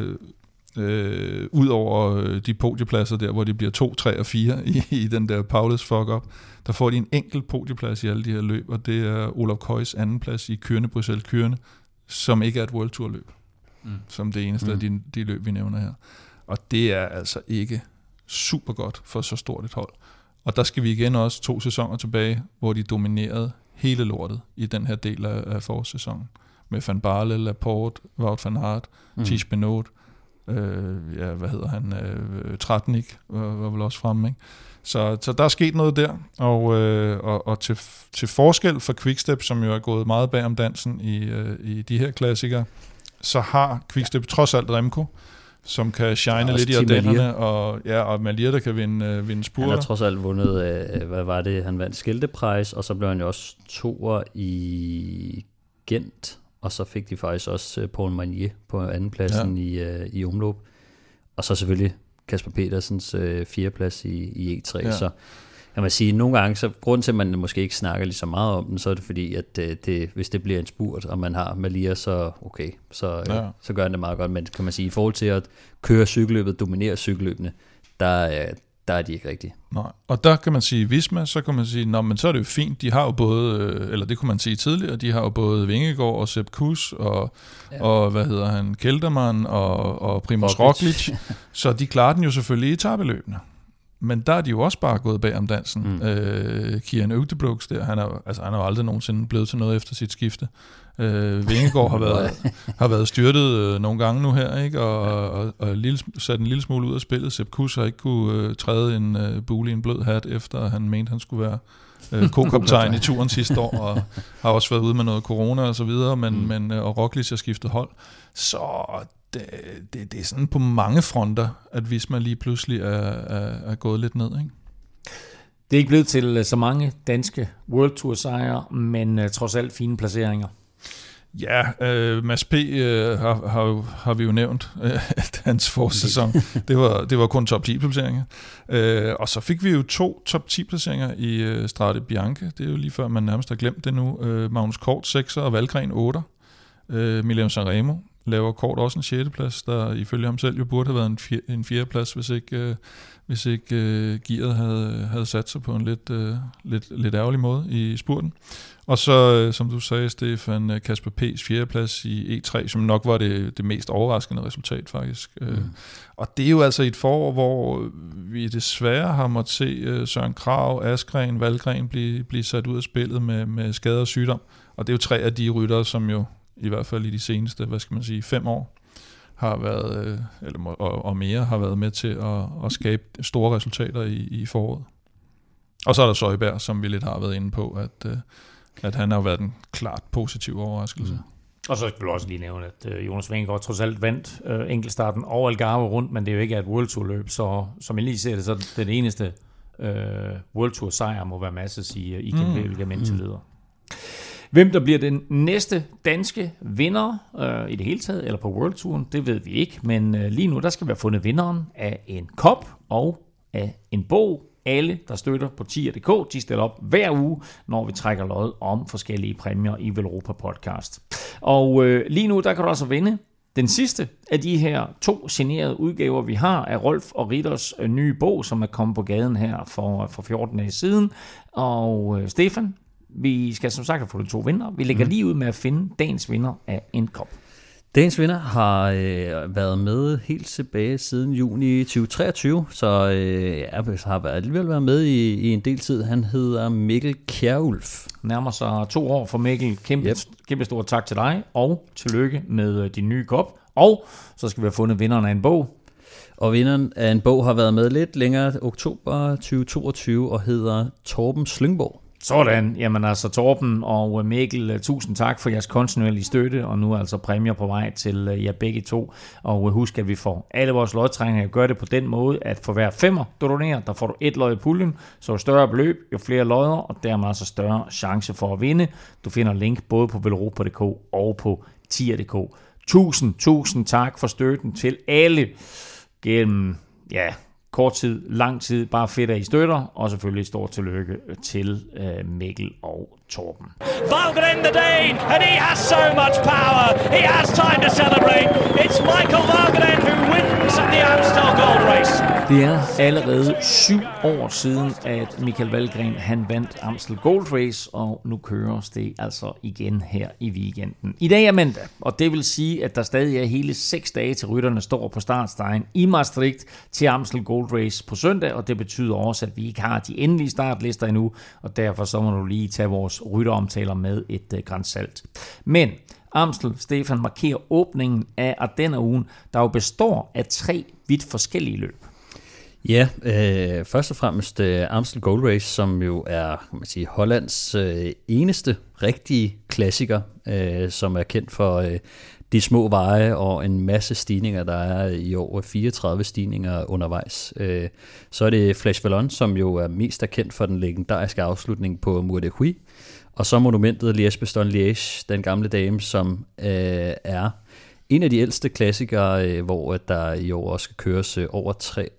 ud over de podiepladser der, hvor de bliver 2, 3 og 4 i den der Paulus fuck-up, der får de en enkelt podieplads i alle de her løb, og det er Olaf Koys anden plads i Kyrne, som ikke er et World Tour løb, som det eneste af de løb, vi nævner her. Og det er altså ikke super godt for så stort et hold. Og der skal vi igen også 2 sæsoner tilbage, hvor de dominerede hele lortet i den her del af forårssæsonen. Med Van Barle, Laporte, Wout van Aert, Tish Benoit, hvad hedder han, Tratnik var vel også fremme, ikke? Så der er sket noget der, og til forskel for Quickstep, som jo er gået meget bag om dansen i de her klassikere, så har Quickstep trods alt Remco, som kan shine lidt i Ardennerne, og Malir, der kan vinde spurter. Han har trods alt vundet, hvad var det, han vandt Skildeprice, og så blev han jo også 2'er i Gent, og så fik de faktisk også Paul Magnier på andenpladsen i omløb. Og så selvfølgelig Kasper Petersens 4. plads i E3. Ja. Så kan man sige, nogle gange, så grunden til, at man måske ikke snakker lige så meget om den, så er det fordi, at hvis det bliver en spurt, og man har Malia, så okay, så gør han det meget godt. Men kan man sige, i forhold til at køre cykelløbet, dominere cykelløbene, der der er de ikke rigtige. Nej, og der kan man sige Visma, så kan man sige, nå, men så er det jo fint, de har jo både, eller det kunne man sige tidligere, de har jo både Vingegaard og Sepp Kuss, og hvad hedder han, Kelderman og Primož Roglič, så de klarer den jo selvfølgelig i etapeløbene. Men der er de jo også bare gået bag om dansen. Kieran Uijtdebroeks der, han er jo aldrig nogensinde blevet til noget efter sit skifte. Vingegaard har været styrtet nogle gange nu her, ikke? Og sat en lille smule ud af spillet. Sepp Kuss har ikke kunne træde en bule i en blød hat, efter han mente, han skulle være co-kaptajn i turen sidste år, og har også været ude med noget corona og så videre, og Roglič har skiftet hold. Så det er sådan på mange fronter, at Visma lige pludselig er gået lidt ned, ikke? Det er ikke blevet til så mange danske World Tour sejre, men trods alt fine placeringer. Ja, Mads P. har vi jo nævnt, hans forsæson. Det var kun top 10 placeringer. Og så fik vi jo 2 top 10 placeringer i Strade Bianche. Det er jo lige før, man nærmest har glemt det nu. Magnus Kort 6'er og Valgren 8'er. Milan Sanremo laver Kort også en 6. plads, der ifølge ham selv jo burde have været en 4. plads, hvis ikke gearet havde sat sig på en lidt ærgerlig måde i spurten. Og så, som du sagde, Stefan, Kasper P's 4. plads i E3, som nok var det mest overraskende resultat faktisk. Og det er jo altså et forår, hvor vi desværre har måttet se Søren Kragh, Askren, Valgren blive sat ud af spillet med skade og sygdom. Og det er jo 3 af de ryttere, som jo i hvert fald i de seneste, 5 år, har været, og mere, har været med til at skabe store resultater i foråret. Og så er der Søjberg, som vi lidt har været inde på, at han har været en klart positiv overraskelse. Og så vil jeg også lige nævne, at Jonas Vingegaard trods alt vandt enkeltstarten over Algarve rundt, men det er jo ikke et World Tour løb, så som jeg lige ser det, så det eneste World Tour sejr må være masses i Kempe indtil videre. Hvem der bliver den næste danske vinder i det hele taget, eller på World Touren, det ved vi ikke. Men lige nu, der skal vi have fundet vinderen af en kop og af en bog. Alle, der støtter på tier.dk, de stiller op hver uge, når vi trækker lod om forskellige præmier i Velropa Podcast. Og lige nu, der kan du også vinde den sidste af de her 2 generede udgaver, vi har af Rolf og Ritters nye bog, som er kommet på gaden her for 14 dage siden. Og Stefan, vi skal som sagt have fået 2 vinder. Vi lægger lige ud med at finde dagens vinder af en kop. Dagens vinder har været med helt tilbage siden juni 2023, så har alligevel været med i en del tid. Han hedder Mikkel Kjærulf. Nærmer sig 2 år for Mikkel. Kæmpe stor tak til dig, og tillykke med din nye kop. Og så skal vi have fundet vinderen af en bog. Og vinderen af en bog har været med lidt længere, oktober 2022, og hedder Torben Slyngborg. Sådan, jamen altså Torben og Mikkel, tusind tak for jeres kontinuerlige støtte, og nu er altså præmier på vej til jer begge to. Og husk, at vi får alle vores lodtrækninger, gør det på den måde, at for hver 5'er, du donerer, der får du 1 lod i puljen, så jo større beløb, jo flere lodder, og dermed altså større chance for at vinde. Du finder link både på velropa.dk og på tier.dk. Tusind tak for støtten til alle gennem, kort tid, lang tid, bare fedt at I støtter, og selvfølgelig et stort tillykke til Mikkel og Torben. Valgren the Dane, and he has so much power. He has time to celebrate. It's Michael Valgren who wins the Amstel Gold Race. Det er allerede 7 år siden, at Michael Valgren han vandt Amstel Gold Race, og nu køres det altså igen her i weekenden. I dag er mandag, og det vil sige, at der stadig er hele 6 dage til rytterne står på startstregen i Maastricht til Amstel Gold Race på søndag, og det betyder også, at vi ikke har de endelige startlister endnu, og derfor så må du lige tage vores rytteromtaler med et gran salt. Men Amstel, Stefan, markerer åbningen af Ardenner-ugen, der jo består af 3 vidt forskellige løb. Ja, først og fremmest Amstel Gold Race, som jo er, kan man sige, Hollands eneste rigtige klassiker, som er kendt for de små veje og en masse stigninger. Der er i år 34 stigninger undervejs. Så er det Flèche Wallonne, som jo er mest kendt for den legendariske afslutning på Mur de Huy. Og så monumentet Liège-Bastogne-Liège, den gamle dame, som er en af de ældste klassikere, hvor der i år også skal køres over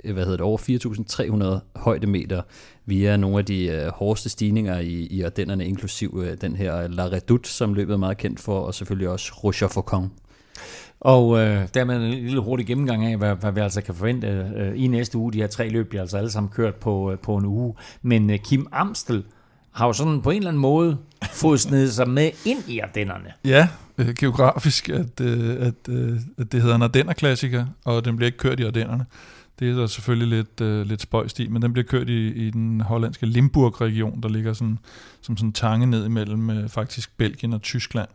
4.300 højdemeter via nogle af de hårdeste stigninger i Ardennerne, inklusiv den her La Redoute, som løbet er meget kendt for, og selvfølgelig også Rochefoucauld. Og dermed en lille hurtig gennemgang af, hvad vi altså kan forvente i næste uge. De her 3 løb bliver altså alle sammen kørt på en uge. Men Kim Amstel har jo sådan på en eller anden måde fået snedet sig med ind i Ardennerne. Ja, geografisk, at det hedder en Ardenner-klassiker, og den bliver ikke kørt i Ardennerne. Det er så selvfølgelig lidt spøjst i, men den bliver kørt i den hollandske Limburg-region, der ligger sådan, som sådan tange ned imellem faktisk Belgien og Tyskland.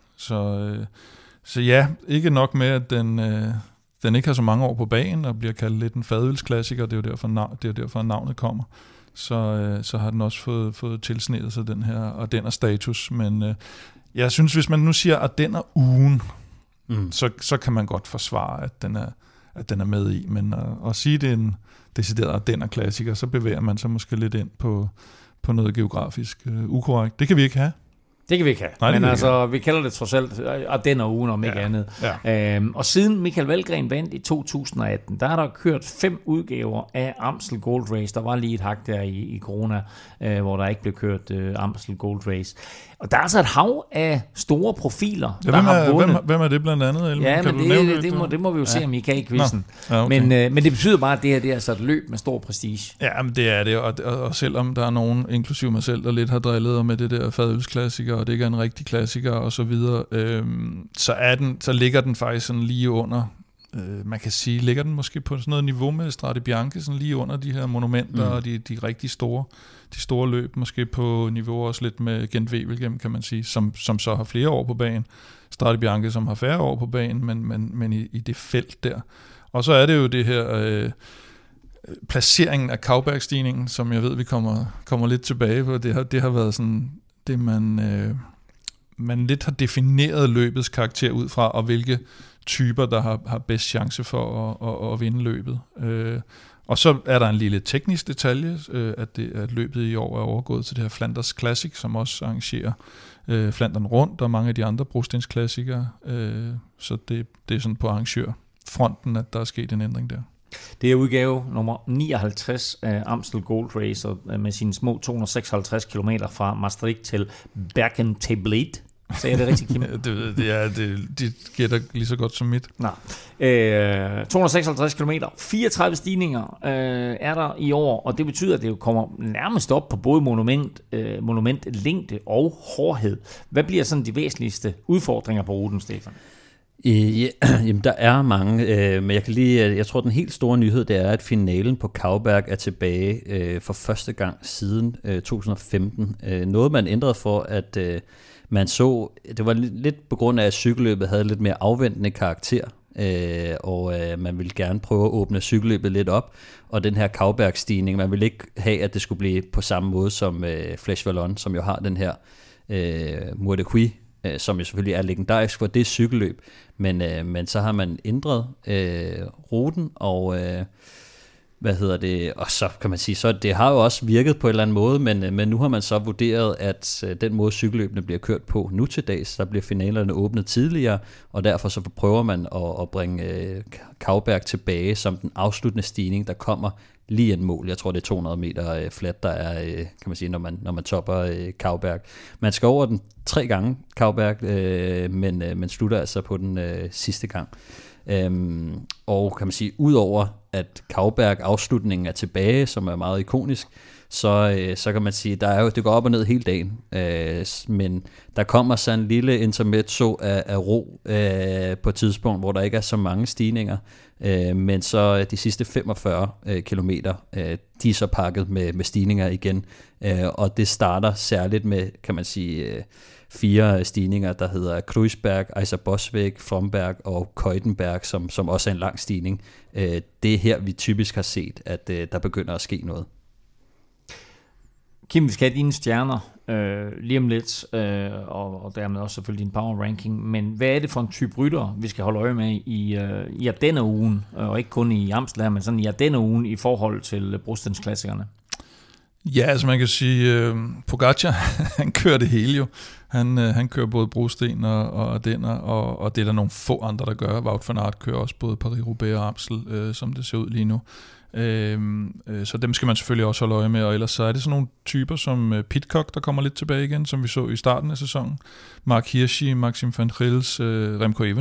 Så ja, ikke nok med, at den ikke har så mange år på banen, og bliver kaldt lidt en fadølsklassiker, det er jo derfor navnet kommer. Så har den også fået tilsnedet sig den her Ardenner-status. Men jeg synes, hvis man nu siger Ardenner-ugen, så kan man godt forsvare, at den er med i. Men at sige, det er en decideret Ardenner-klassiker, så bevæger man sig måske lidt ind på noget geografisk ukorrekt. Det kan vi ikke have. Det kan vi ikke have. Nej, men altså, vi kalder det trods alt Ardenner-ugen, om ikke andet. Ja. Og siden Michael Valgren vandt i 2018, der har der kørt 5 udgaver af Amstel Gold Race. Der var lige et hak der i corona, hvor der ikke blev kørt Amstel Gold Race. Og der er altså et hav af store profiler, der har vundet. Hvem er det blandt andet? Eller ja, men det må vi jo se, om I kan i quizzen. Ja, okay. Men det betyder bare, at det her det er altså et løb med stor prestige. Ja, men det er det. Og selvom der er nogen, inklusive mig selv, der lidt har drillet med det der fadølsklassiker, og det ikke er en rigtig klassiker og så videre, så ligger den faktisk sådan lige under. Man kan sige, ligger den måske på sådan noget niveau med Strade Bianche, sådan lige under de her monumenter og de rigtig store løb, måske på niveau også lidt med Gent Wevelgem, kan man sige, som så har flere år på banen. Strade Bianche, som har færre år på banen, men i det felt der. Og så er det jo det her placeringen af Kaubergstigningen, som jeg ved, vi kommer lidt tilbage på. Det har været sådan det, man lidt har defineret løbets karakter ud fra, og hvilke typer, der har bedst chance for at vinde løbet. Og så er der en lille teknisk detalje, at løbet i år er overgået til det her Flanders Classic, som også arrangerer Flandern rundt og mange af de andre brostensklassikere. Så det er sådan på arrangørfronten, at der er sket en ændring der. Det er udgave nummer 59 af Amstel Gold Race, med sine små 256 km fra Maastricht til Bergen-Tebled. Sagde jeg det rigtigt, Kim? Det gætter lige så godt som mit. 256 km, 34 stigninger er der i år, og det betyder, at det jo kommer nærmest op på både monumentlængde og hårdhed. Hvad bliver sådan de væsentligste udfordringer på ruten, Stefan? Jamen, der er mange, men jeg tror, den helt store nyhed, det er, at finalen på Kauberg er tilbage for første gang siden 2015. Noget, man ændrede for, at man så, det var lidt på grund af, at cykelløbet havde lidt mere afventende karakter, og man ville gerne prøve at åbne cykelløbet lidt op, og den her Kauberg-stigning, man ville ikke have, at det skulle blive på samme måde som Flèche Wallonne, som jo har den her Mur de Huy, som jo selvfølgelig er legendarisk for det cykelløb, men så har man ændret ruten, og og så kan man sige, så det har jo også virket på en eller anden måde, men nu har man så vurderet, at den måde cykelløbene bliver kørt på nu til dags, der bliver finalerne åbnet tidligere, og derfor så prøver man at bringe Kauberg tilbage som den afsluttende stigning, der kommer lige en mål. Jeg tror, det er 200 meter flat, der er, kan man sige, når man topper Kauberg. Man skal over den 3 gange, Kauberg, men slutter altså på den sidste gang. Og kan man sige, udover at Kauberg afslutningen er tilbage, som er meget ikonisk, så kan man sige, det går op og ned hele dagen, men der kommer så en lille intermezzo af ro på et tidspunkt, hvor der ikke er så mange stigninger, men så de sidste 45 kilometer, de er så pakket med stigninger igen, og det starter særligt med, kan man sige, 4 stigninger, der hedder Kruisberg, Eiser-Bosweg, Fromberg og Keutenberg, som også er en lang stigning. Det er her, vi typisk har set, at der begynder at ske noget. Kim, vi skal have dine stjerner lige om lidt, og dermed også selvfølgelig din power ranking, men hvad er det for en type rytter, vi skal holde øje med i Ardenner-ugen, og ikke kun i Amstel, men sådan i Ardenner-ugen i forhold til brostensklassikerne? Ja, altså man kan sige, Pogacar, han kører det hele jo. Han kører både brosten og Ardenner, og det er der nogle få andre, der gør. Wout van Aert kører også både Paris-Roubaix og Amstel, som det ser ud lige nu. Så dem skal man selvfølgelig også holde øje med, og ellers så er det sådan nogle typer som Pidcock, der kommer lidt tilbage igen, som vi så i starten af sæsonen. Mark Hirschi, Maxim van Gils, Remco Evenepoel,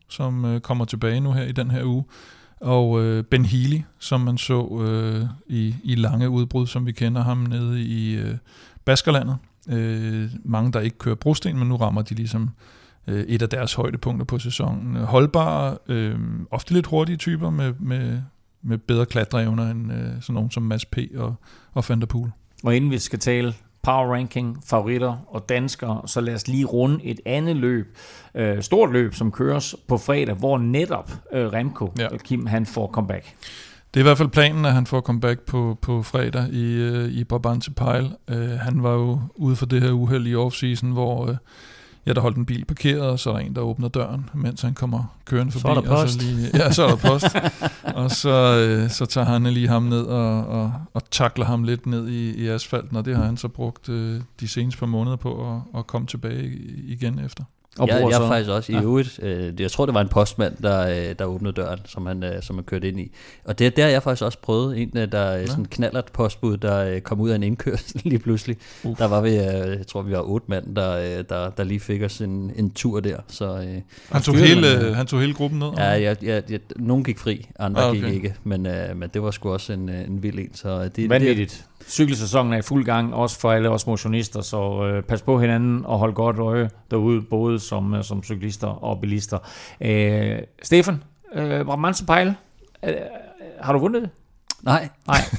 som kommer tilbage nu her i den her uge. Og Ben Healy, som man så i lange udbrud, som vi kender ham nede i Baskerlandet. Mange, der ikke kører brosten, men nu rammer de ligesom et af deres højdepunkter på sæsonen. Holdbare, ofte lidt hurtige typer med bedre klatreevner end sådan nogen som Mads P. og Van der Poel. Og inden vi skal tale power ranking, favoritter og danskere, så lad os lige runde et andet løb, stort løb, som køres på fredag, hvor netop Remco, Kim, han får comeback. Det er i hvert fald planen, at han får comeback på fredag i Brabantse Pijl. Han var jo ude for det her uheld i off-season, hvor der holdt en bil parkeret, og så er der en, der åbner døren, mens han kommer kørende forbi. Så er der post. Så er der post. Og så tager han lige ham ned og takler ham lidt ned i asfalten, og det har han så brugt de seneste par måneder på at komme tilbage igen efter. Jeg er faktisk også i øvrigt, jeg tror det var en postmand, der åbnede døren, som han kørte ind i. Og der har jeg faktisk også prøvet en, der sådan knallert postbud, der kom ud af en indkørsel lige pludselig. Der var vi, jeg tror vi var 8 mand, der lige fik os en tur der. Så, han tog hele gruppen ned? Ja, nogen gik fri, andre gik ikke, men det var sgu også en vild en. Så vanvittigt. Cykelsæsonen er i fuld gang, også for alle os motionister, så pas på hinanden og hold godt øje derude, både som cyklister og bilister. Stefan, Brabantse Pijl, har du vundet det? Nej.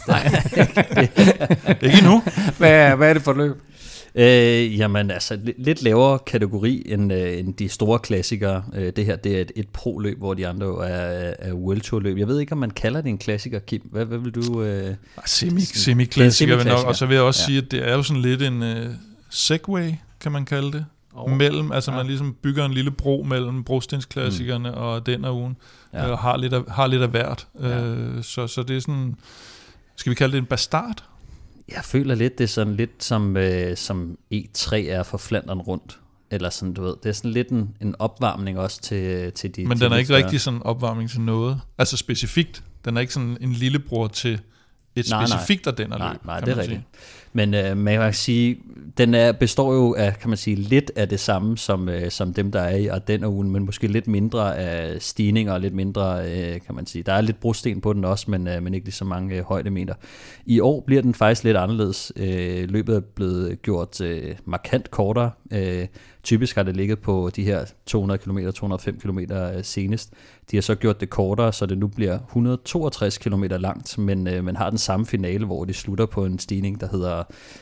Ikke endnu. Hvad er det for et løb? Jamen altså lidt lavere kategori end de store klassikere. Det her, det er et pro-løb, hvor de andre er World Tour løb. Jeg ved ikke, om man kalder det en klassiker, Kim. Hvad vil du? Semi-klassiker nok. Og så vil jeg også sige, at det er jo sådan lidt en segway, kan man kalde det. Mellem, altså man ligesom bygger en lille bro mellem brostensklassikerne og den af ugen, og har lidt af hvert. Så det er sådan, skal vi kalde det en bastard? Jeg føler lidt, det er sådan lidt som E3 er for Flandern rundt. Eller sådan, du ved. Det er sådan lidt en opvarmning også til de... Men den er ikke rigtig sådan en opvarmning til noget. Altså specifikt. Den er ikke sådan en lillebror til et specifikt af den her løb. Nej, det er rigtigt. Men man kan sige, den består jo af, kan man sige, lidt af det samme som dem, der er i Ardenner-ugen, men måske lidt mindre af stigninger og lidt mindre, kan man sige. Der er lidt brosten på den også, men ikke lige så mange højdemeter. I år bliver den faktisk lidt anderledes. Løbet er blevet gjort markant kortere. Typisk har det ligget på de her 200 km, 205 km senest. De har så gjort det kortere, så det nu bliver 162 km langt, men man har den samme finale, hvor de slutter på en stigning, der hedder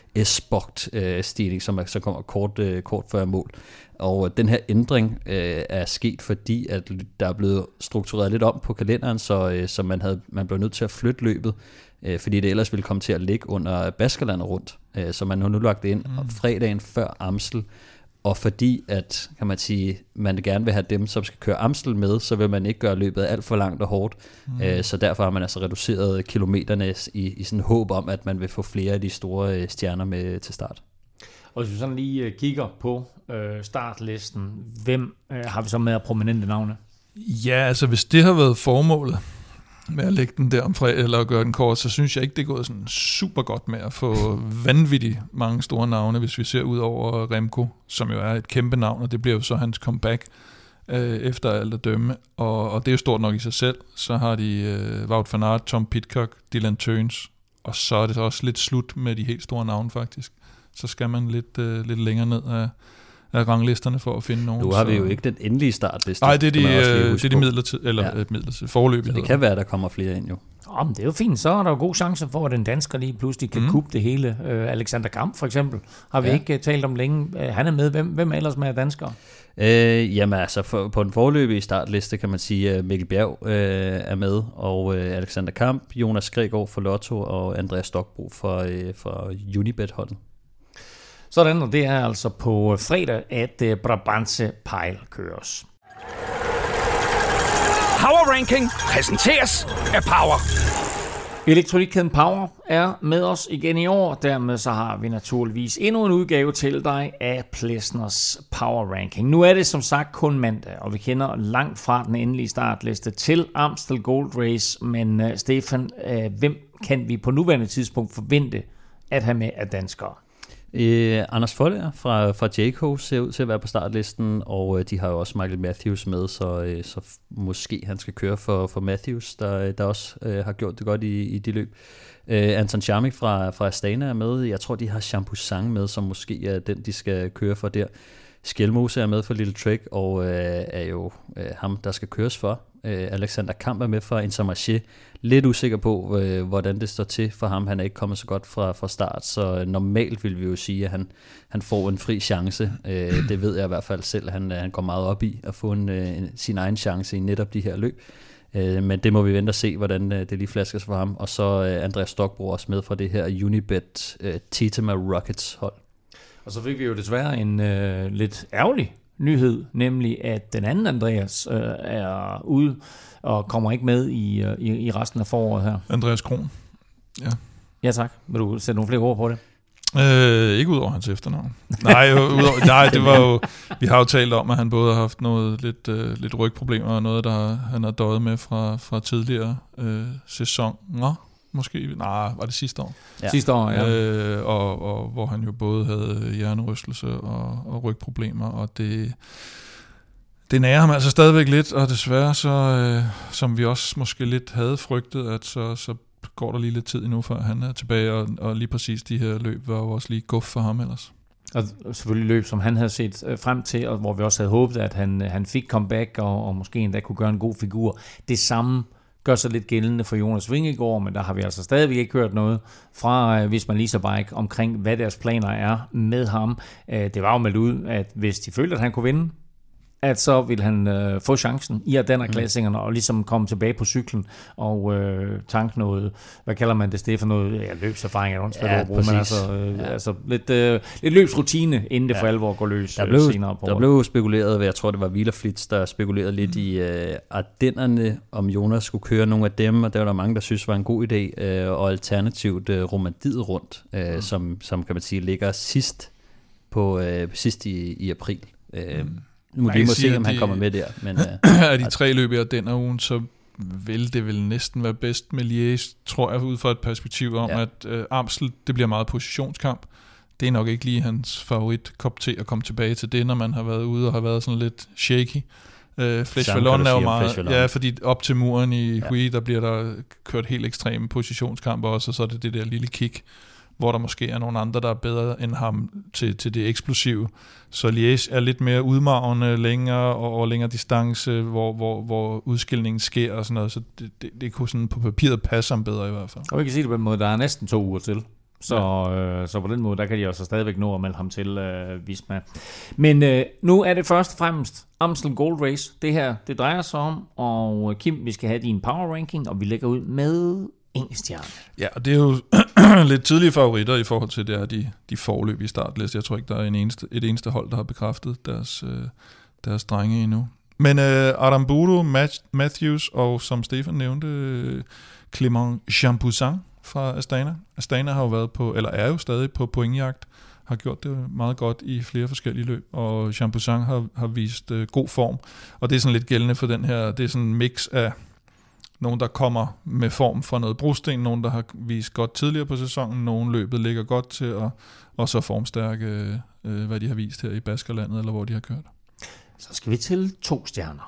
S-Bogt-stigning, som så kommer kort før mål. Og den her ændring er sket, fordi at der er blevet struktureret lidt om på kalenderen, så man blev nødt til at flytte løbet, fordi det ellers ville komme til at ligge under Baskerlandet rundt. Så man har nu lagt det ind fredagen før Amstel. Og fordi at, kan man sige, man gerne vil have dem, som skal køre Amstel med, så vil man ikke gøre løbet alt for langt og hårdt. Så derfor har man altså reduceret kilometerne i sådan håb om, at man vil få flere af de store stjerner med til start. Og hvis vi sådan lige kigger på startlisten, hvem har vi så med af prominente navne? Ja, altså hvis det har været formålet med at lægge den der om fredag, eller at gøre den kort, så synes jeg ikke, det er gået sådan super godt med at få vanvittigt mange store navne, hvis vi ser ud over Remco, som jo er et kæmpe navn, og det bliver jo så hans comeback efter alt at dømme, og det er jo stort nok i sig selv. Så har de Wout van Aert, Tom Pidcock, Dylan Teuns, og så er det også lidt slut med de helt store navne faktisk. Så skal man lidt længere ned af ranglisterne for at finde nogen. Nu har vi jo ikke den endelige startliste. Nej, det er de midlertidige forløb. Så det kan være, at der kommer flere ind jo. Men det er jo fint, så er der jo god chance for, at den dansker lige pludselig kan kuppe det hele. Alexander Kamp for eksempel, har vi ikke talt om længe. Han er med. Hvem er ellers med af danskere? Jamen altså, på en forløbig startliste kan man sige, at Mikkel Bjerg er med, og Alexander Kamp, Jonas Gregor for Lotto og Andreas Stokbro for Unibet-holdet. Sådan, og det er altså på fredag, at Brabantse Pijl køres. Power Ranking præsenteres af Power. Elektronikkæden Power er med os igen i år. Dermed så har vi naturligvis endnu en udgave til dig af Plesners Power Ranking. Nu er det som sagt kun mandag, og vi kender langt fra den endelige startliste til Amstel Gold Race. Men Stefan, hvem kan vi på nuværende tidspunkt forvente at have med af danskere? Anders Foldager fra Jayco ser ud til at være på startlisten, og de har jo også Michael Matthews med, så måske han skal køre for Matthews, der også har gjort det godt i de løb. Anton Charmik fra Astana er med. Jeg tror, de har Champusang med, som måske er den, de skal køre for der. Skjelmose er med for Little Trek, og er jo ham, der skal køres for. Alexander Kamp er med for Intermarché. Lidt usikker på, hvordan det står til for ham. Han er ikke kommet så godt fra start, så normalt vil vi jo sige, at han får en fri chance. Det ved jeg i hvert fald selv. Han går meget op i at få sin egen chance i netop de her løb. Men det må vi vente og se, hvordan det lige flasker sig for ham. Og så Andreas Stockbro også med fra det her Unibet Tetema Rockets hold. Og så fik vi jo desværre en lidt ærgerlig nyhed, nemlig at den anden Andreas er ude og kommer ikke med i resten af foråret her. Andreas Kron. Ja. Ja tak. Vil du sætte nogle flere ord på det? Ikke ud over hans efternavn. Nej, det var jo... Vi har jo talt om, at han både har haft noget lidt rygproblemer og noget, han har døjet med fra tidligere sæsoner. Måske, var det sidste år? Ja. Sidste år, ja. Og hvor han jo både havde hjernerystelse og rygproblemer, og det nærer ham altså stadigvæk lidt, og desværre så, som vi også måske lidt havde frygtet, at så går der lige lidt tid endnu, før han er tilbage, og lige præcis de her løb var jo også lige guf for ham ellers. Og selvfølgelig løb, som han havde set frem til, og hvor vi også havde håbet, at han fik comeback, og måske endda kunne gøre en god figur. Det samme gør sig lidt gældende for Jonas Vingegaard, men der har vi altså stadigvæk ikke hørt noget fra Visma Lease Bike omkring, hvad deres planer er med ham. Det var jo meldt ud, at hvis de følte, at han kunne vinde, at så vil han få chancen i Ardenner-klassingerne og ligesom komme tilbage på cyklen og tanke noget, hvad kalder man det, Stefan, noget løbserfaring men altså lidt løbsrutine, inden det for alvor går løs senere på. Der blev spekuleret, jeg tror det var Wielerflitz, der spekulerede lidt i Ardennerne, om Jonas skulle køre nogle af dem, og der var der mange, der synes var en god idé, og alternativt Romandiet rundt, som kan man sige ligger sidst i april. Nu må vi se, om han kommer med der. Men, af de 3 løb i Ardenner-ugen, så vil det vel næsten være bedst med Liège, tror jeg, ud fra et perspektiv om, at Amstel, det bliver meget positionskamp. Det er nok ikke lige hans favoritkop til at komme tilbage til det, når man har været ude og har været sådan lidt shaky. Flesh Vallon er jo meget... fordi op til muren i Huy, der bliver der kørt helt ekstreme positionskamper også, og så er det der lille kick, hvor der måske er nogle andre, der er bedre end ham til det eksplosive. Så Liège er lidt mere udmarvende længere og længere distance, hvor udskilningen sker og sådan noget, så det kunne sådan på papiret passe ham bedre i hvert fald. Og vi kan sige det på den måde, der er næsten 2 uger til. Så på den måde, der kan de også stadigvæk nå at melde ham til Visma. Men nu er det først og fremmest Amstel Gold Race. Det her, det drejer sig om, og Kim, vi skal have din power ranking, og vi lægger ud med Engelstjerne. Ja, og det er jo lidt tidlige favoritter i forhold til de forløb i startliste. Jeg tror ikke, der er et eneste hold, der har bekræftet deres drenge endnu. Men Aramburu, Matthews og som Stefan nævnte, Clément Champusang fra Astana. Astana har jo været er jo stadig på pointjagt, har gjort det meget godt i flere forskellige løb, og Champusang har vist god form, og det er sådan lidt gældende for den her, det er sådan en mix af nogen, der kommer med form fra noget brosten, nogen, der har vist godt tidligere på sæsonen, nogen løbet ligger godt til, og så formstærke, hvad de har vist her i Baskerlandet, eller hvor de har kørt. Så skal vi til 2 stjerner.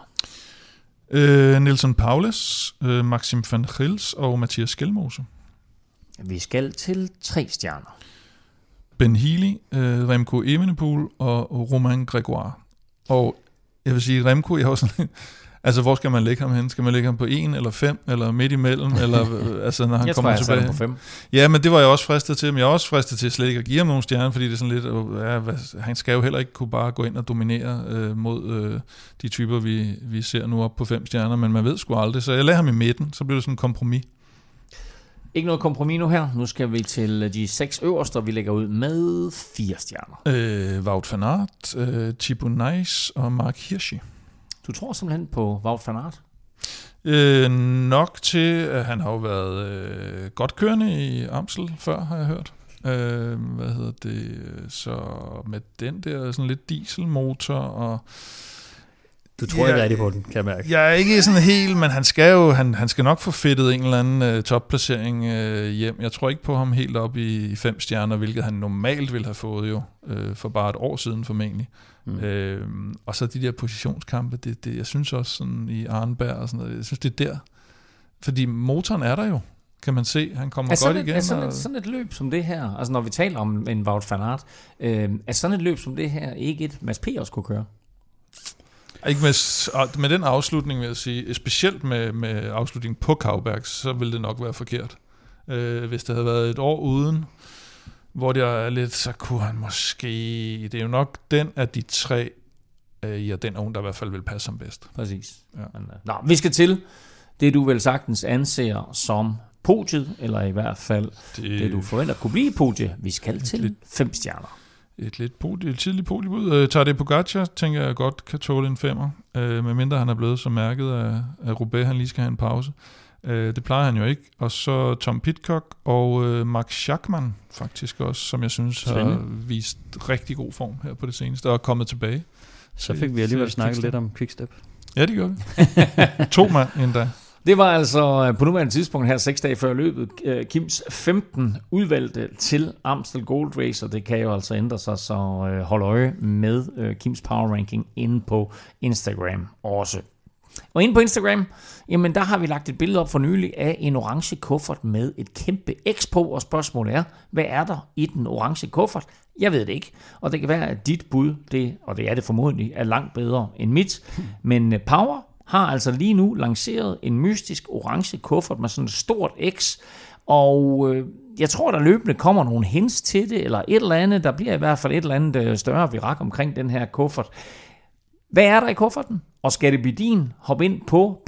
Nelson Paulus, Maxim van Gils og Mathias Skjelmose. Vi skal til 3 stjerner. Ben Healy, Remco Evenepoel og Romain Grégoire. Og jeg vil sige, Remco, jeg har sådan... Altså, hvor skal man lægge ham hen? Skal man lægge ham på 1 eller 5, eller midt imellem? Eller, altså, når han kommer tilbage? Jeg tror, jeg på 5. Ja, men det var jeg også fristet til. Men jeg er også fristet til slet ikke at give ham nogle stjerner, fordi det er sådan lidt... han skal jo heller ikke kunne bare gå ind og dominere mod de typer, vi ser nu op på 5 stjerner, men man ved sgu aldrig. Så jeg lader ham i midten, så bliver det sådan en kompromis. Ikke noget kompromis nu her. Nu skal vi til de 6 øverste, og vi lægger ud med 4 stjerner. Wout van Aert, Thibaut Nys og Mark Hirschi. Du tror simpelthen på Wout van Aert? Nok til, at han har jo været godt kørende i Amstel før, har jeg hørt. Så med den der sådan lidt dieselmotor, og Du tror ikke rigtig på den, kan jeg mærke. Jeg er ikke sådan helt, men han skal nok få fedtet en eller anden topplacering hjem. Jeg tror ikke på ham helt op i 5 stjerner, hvilket han normalt ville have fået jo for bare et år siden formentlig. Og så de der positionskampe, det jeg synes også sådan i Arnberg og sådan noget, jeg synes det er der. Fordi motoren er der jo, kan man se. Han kommer godt igen. Sådan et løb som det her, altså når vi taler om en Wout van Aert, er sådan et løb som det her ikke et Mads P. også kunne køre? Ikke med den afslutning, vil jeg sige, specielt med afslutningen på Kauberg, så ville det nok være forkert. Hvis det havde været et år uden, hvor det er lidt, så kunne han måske... Det er jo nok den af de 3, den unge, der i hvert fald vil passe ham bedst. Præcis. Ja. Vi skal til det, du vel sagtens anser som podiet, eller i hvert fald det du forventer kunne blive podiet. Vi skal til 5 stjerner. Et tidligt podiebud. Tadej Pogacar, tænker jeg godt kan tåle en 5'er, medmindre han er blevet så mærket af Roubaix, han lige skal have en pause. Det plejer han jo ikke. Og så Tom Pidcock og Max Schachmann faktisk også, som jeg synes har vist rigtig god form her på det seneste, og er kommet tilbage. Så fik vi alligevel snakket lidt om Quickstep. Ja, det gør vi. 2 mand endda. Det var altså på nuværende tidspunkt her 6 dage før løbet Kims 15 udvalgte til Amstel Gold Race, og det kan jo altså ændre sig, så hold øje med Kims Power Ranking inde på Instagram også. Og inde på Instagram, jamen der har vi lagt et billede op for nylig af en orange kuffert med et kæmpe X på, og spørgsmålet er, hvad er der i den orange kuffert? Jeg ved det ikke, og det kan være, at dit bud, og det er det formodentlig, er langt bedre end mit, men Power har altså lige nu lanceret en mystisk orange kuffert med sådan et stort X, og jeg tror, der løbende kommer nogle hints til det, eller et eller andet. Der bliver i hvert fald et eller andet større virak omkring den her kuffert. Hvad er der i kufferten? Og skal det blive din? Hop ind på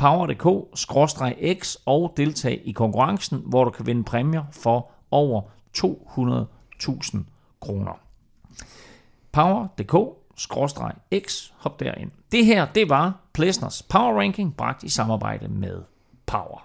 power.dk/x og deltag i konkurrencen, hvor du kan vinde præmier for over 200.000 kroner. Power.dk/x. Hop derind. Det her, det var Plesners Power Ranking, bragt i samarbejde med Power.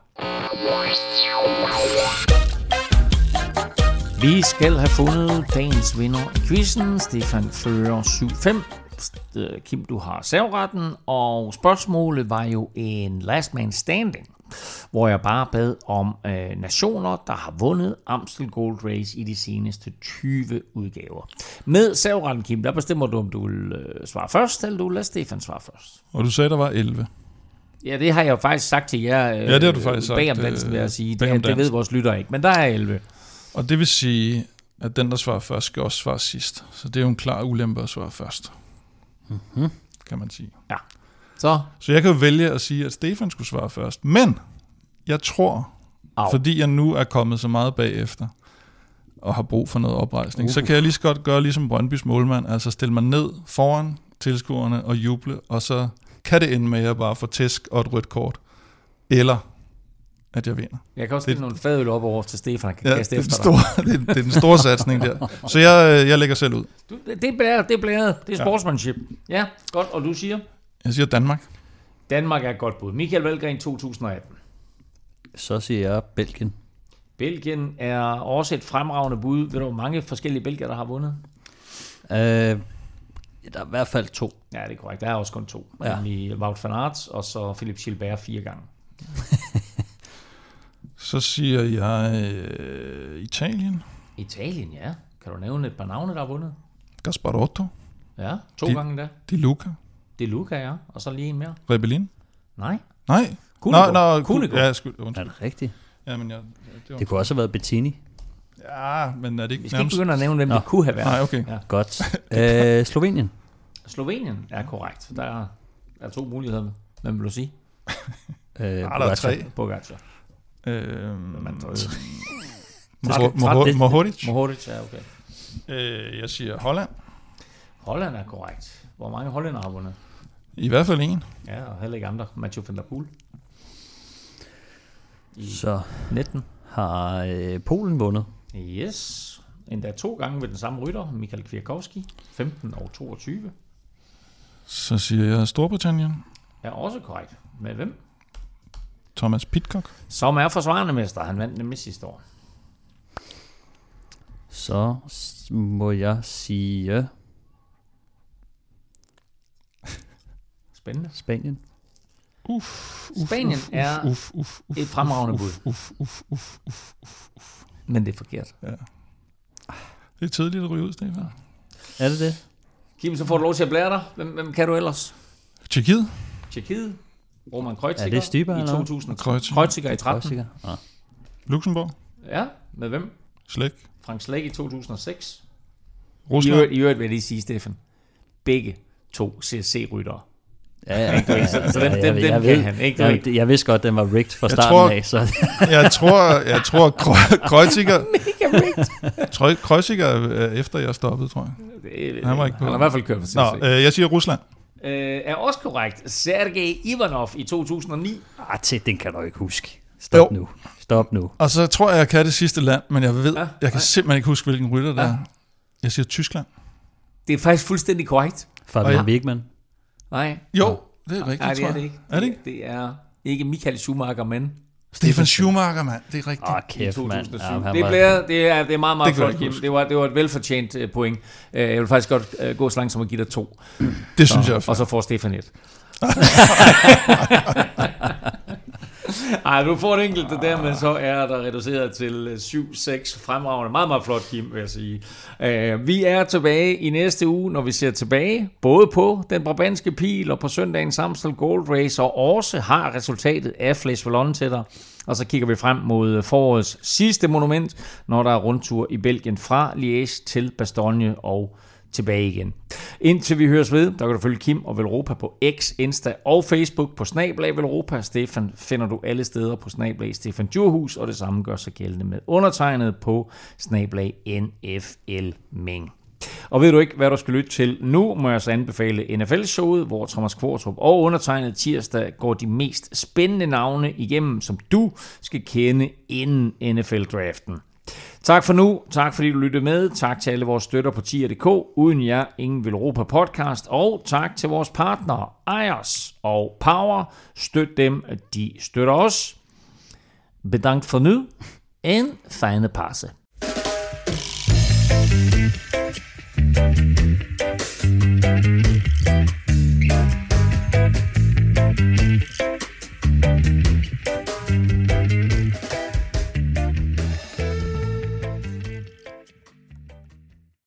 Vi skal have fundet dagens vinder i quizzen. Stefan fører 7-5. Kim, du har serveretten, og spørgsmålet var jo en last man standing, hvor jeg bare bad om nationer, der har vundet Amstel Gold Race i de seneste 20 udgaver. Med serveretten, Kim, der bestemmer du, om du vil svare først, eller du vil lade Stefan svare først. Og du sagde, der var 11. Ja, det har jeg jo faktisk sagt til jer. Ja, det har du faktisk sagt. Bag om dansen, vil jeg sige. Det ved vores lytter ikke, men der er 11. Og det vil sige, at den, der svarer først, skal også svare sidst. Så det er jo en klar ulempe at svare først. Mm-hmm. Kan man sige. Ja. Så jeg kan jo vælge at sige, at Stefan skulle svare først. Men jeg tror, fordi jeg nu er kommet så meget bagefter, og har brug for noget oprejsning, så kan jeg lige så godt gøre ligesom Brøndbys målmand, altså stille mig ned foran tilskuerne og juble, og så kan det ende med, at jeg bare får tæsk og et rødt kort. Eller at jeg vinder. Jeg kan også stille nogle fadøl op over til Stefan, han kan kaste efter dig. Det er den store satsning der. Så jeg lægger selv ud. Det er blæret. Det er sportsmanship. Ja, godt. Og du siger? Jeg siger Danmark. Danmark er et godt bud. Michael Valgren 2018. Så siger jeg Belgien. Belgien er også et fremragende bud. Ved du, hvor mange forskellige belgier, der har vundet? Der er i hvert fald 2. Ja, det er korrekt. Der er også kun 2. Ja. Nemlig Wout van Aert og så Philippe Gilbert 4 gange. Så siger jeg Italien. Italien, ja. Kan du nævne et par navne, der har vundet? Gasparotto. Ja, 2 gange da. Di Luca. Di Luca, ja. Og så lige en mere. Rebellin. Nej. Kunego. Ja, er det rigtigt? Ja, men det kunne også have været Bettini. Ja, men er det ikke vi skal ikke begynde at nævne, hvem det kunne have været. Nej, okay. Ja. Godt. Slovenien. Slovenien er korrekt. Der er 2 muligheder. Hvem vil du sige? Der er 3. Pogacar. Mohoric. Mohoric, ja, okay. Jeg siger Holland. Holland er korrekt. Hvor mange hollænder har vundet? I hvert fald en. Ja, og heller ikke andre. Mathieu van der Poel. Så 19 har Polen vundet. Yes. Endda 2 gange ved den samme rytter, Michael Kwiatkowski, 15 og 22. Så siger jeg Storbritannien. Er også korrekt. Med hvem? Thomas Pidcock. Som er forsvarende mester. Han vandt nemlig sidste år. Så må jeg sige Spændende. Spanien. Spanien er et fremragende bud. Men det er forkert. Ja. Det er tidligt at ryge ud, Stefan. Er det det? Kim, så får du lov til at blære dig. Hvem kan du ellers? Tjekkiet. Roman Kreuziger. Er det Stybar, i 2000. Kreuziger i 13. Luxembourg. Ja, med hvem? Slæk. Frank Slæk i 2006. Rusland. I øvrigt vil jeg lige sige, Stefan. Begge 2 CSC-ryttere. Ja. Så den kan han ikke. Jeg vidste godt, den var rigged fra starten af. Så. jeg tror Kreuziger efter jeg stoppede, tror jeg. Han var ikke på. Han har i hvert fald kørt for CSC. Nå, jeg siger Rusland. Er også korrekt. Sergej Ivanov i 2009. Den kan du ikke huske. Stop nu. Og så tror jeg kan det sidste land, men jeg kan simpelthen ikke huske, hvilken rytter det er. Jeg siger Tyskland. Det er faktisk fuldstændig korrekt. Fabian Wegmann. Nej. Jo, det er rigtigt, Nej, det er det ikke. Er det ikke? Det er ikke Michael Schumacher, men Stefan Schumacher, mand. Det er rigtigt. Kæft, mand. Det er meget, meget flot, Kim. Det var et velfortjent point. Jeg vil faktisk godt gå så langt som at give dig 2. Det synes jeg er fair. Og så får Stefan 1. Ej, du får det enkelte der, men så er der reduceret til 7-6 fremragende. Meget, meget flot, Kim, vil jeg sige. Vi er tilbage i næste uge, når vi ser tilbage, både på den Brabantske Pil og på søndagens Amstel Gold Race, og også har resultatet af Flesh Wallonne til dig. Og så kigger vi frem mod forårets sidste monument, når der er rundtur i Belgien fra Liège til Bastogne og tilbage igen. Indtil vi høres ved, der kan du følge Kim og Velropa på X, Insta og Facebook på @Velropa. Stefan finder du alle steder på @Stefan Djurhus, og det samme gør sig gældende med undertegnet på @NFL Ming. Og ved du ikke, hvad du skal lytte til nu, må jeg så anbefale NFL-showet, hvor Thomas Kvartrup og undertegnet tirsdag går de mest spændende navne igennem, som du skal kende inden NFL-draften. Tak for nu, tak fordi du lyttede med, tak til alle vores støtter på tier.dk, uden jer ingen Velropa podcast, og tak til vores partnere, Ejers og Power, støt dem, de støtter os. Bedankt for nu, en fine passe.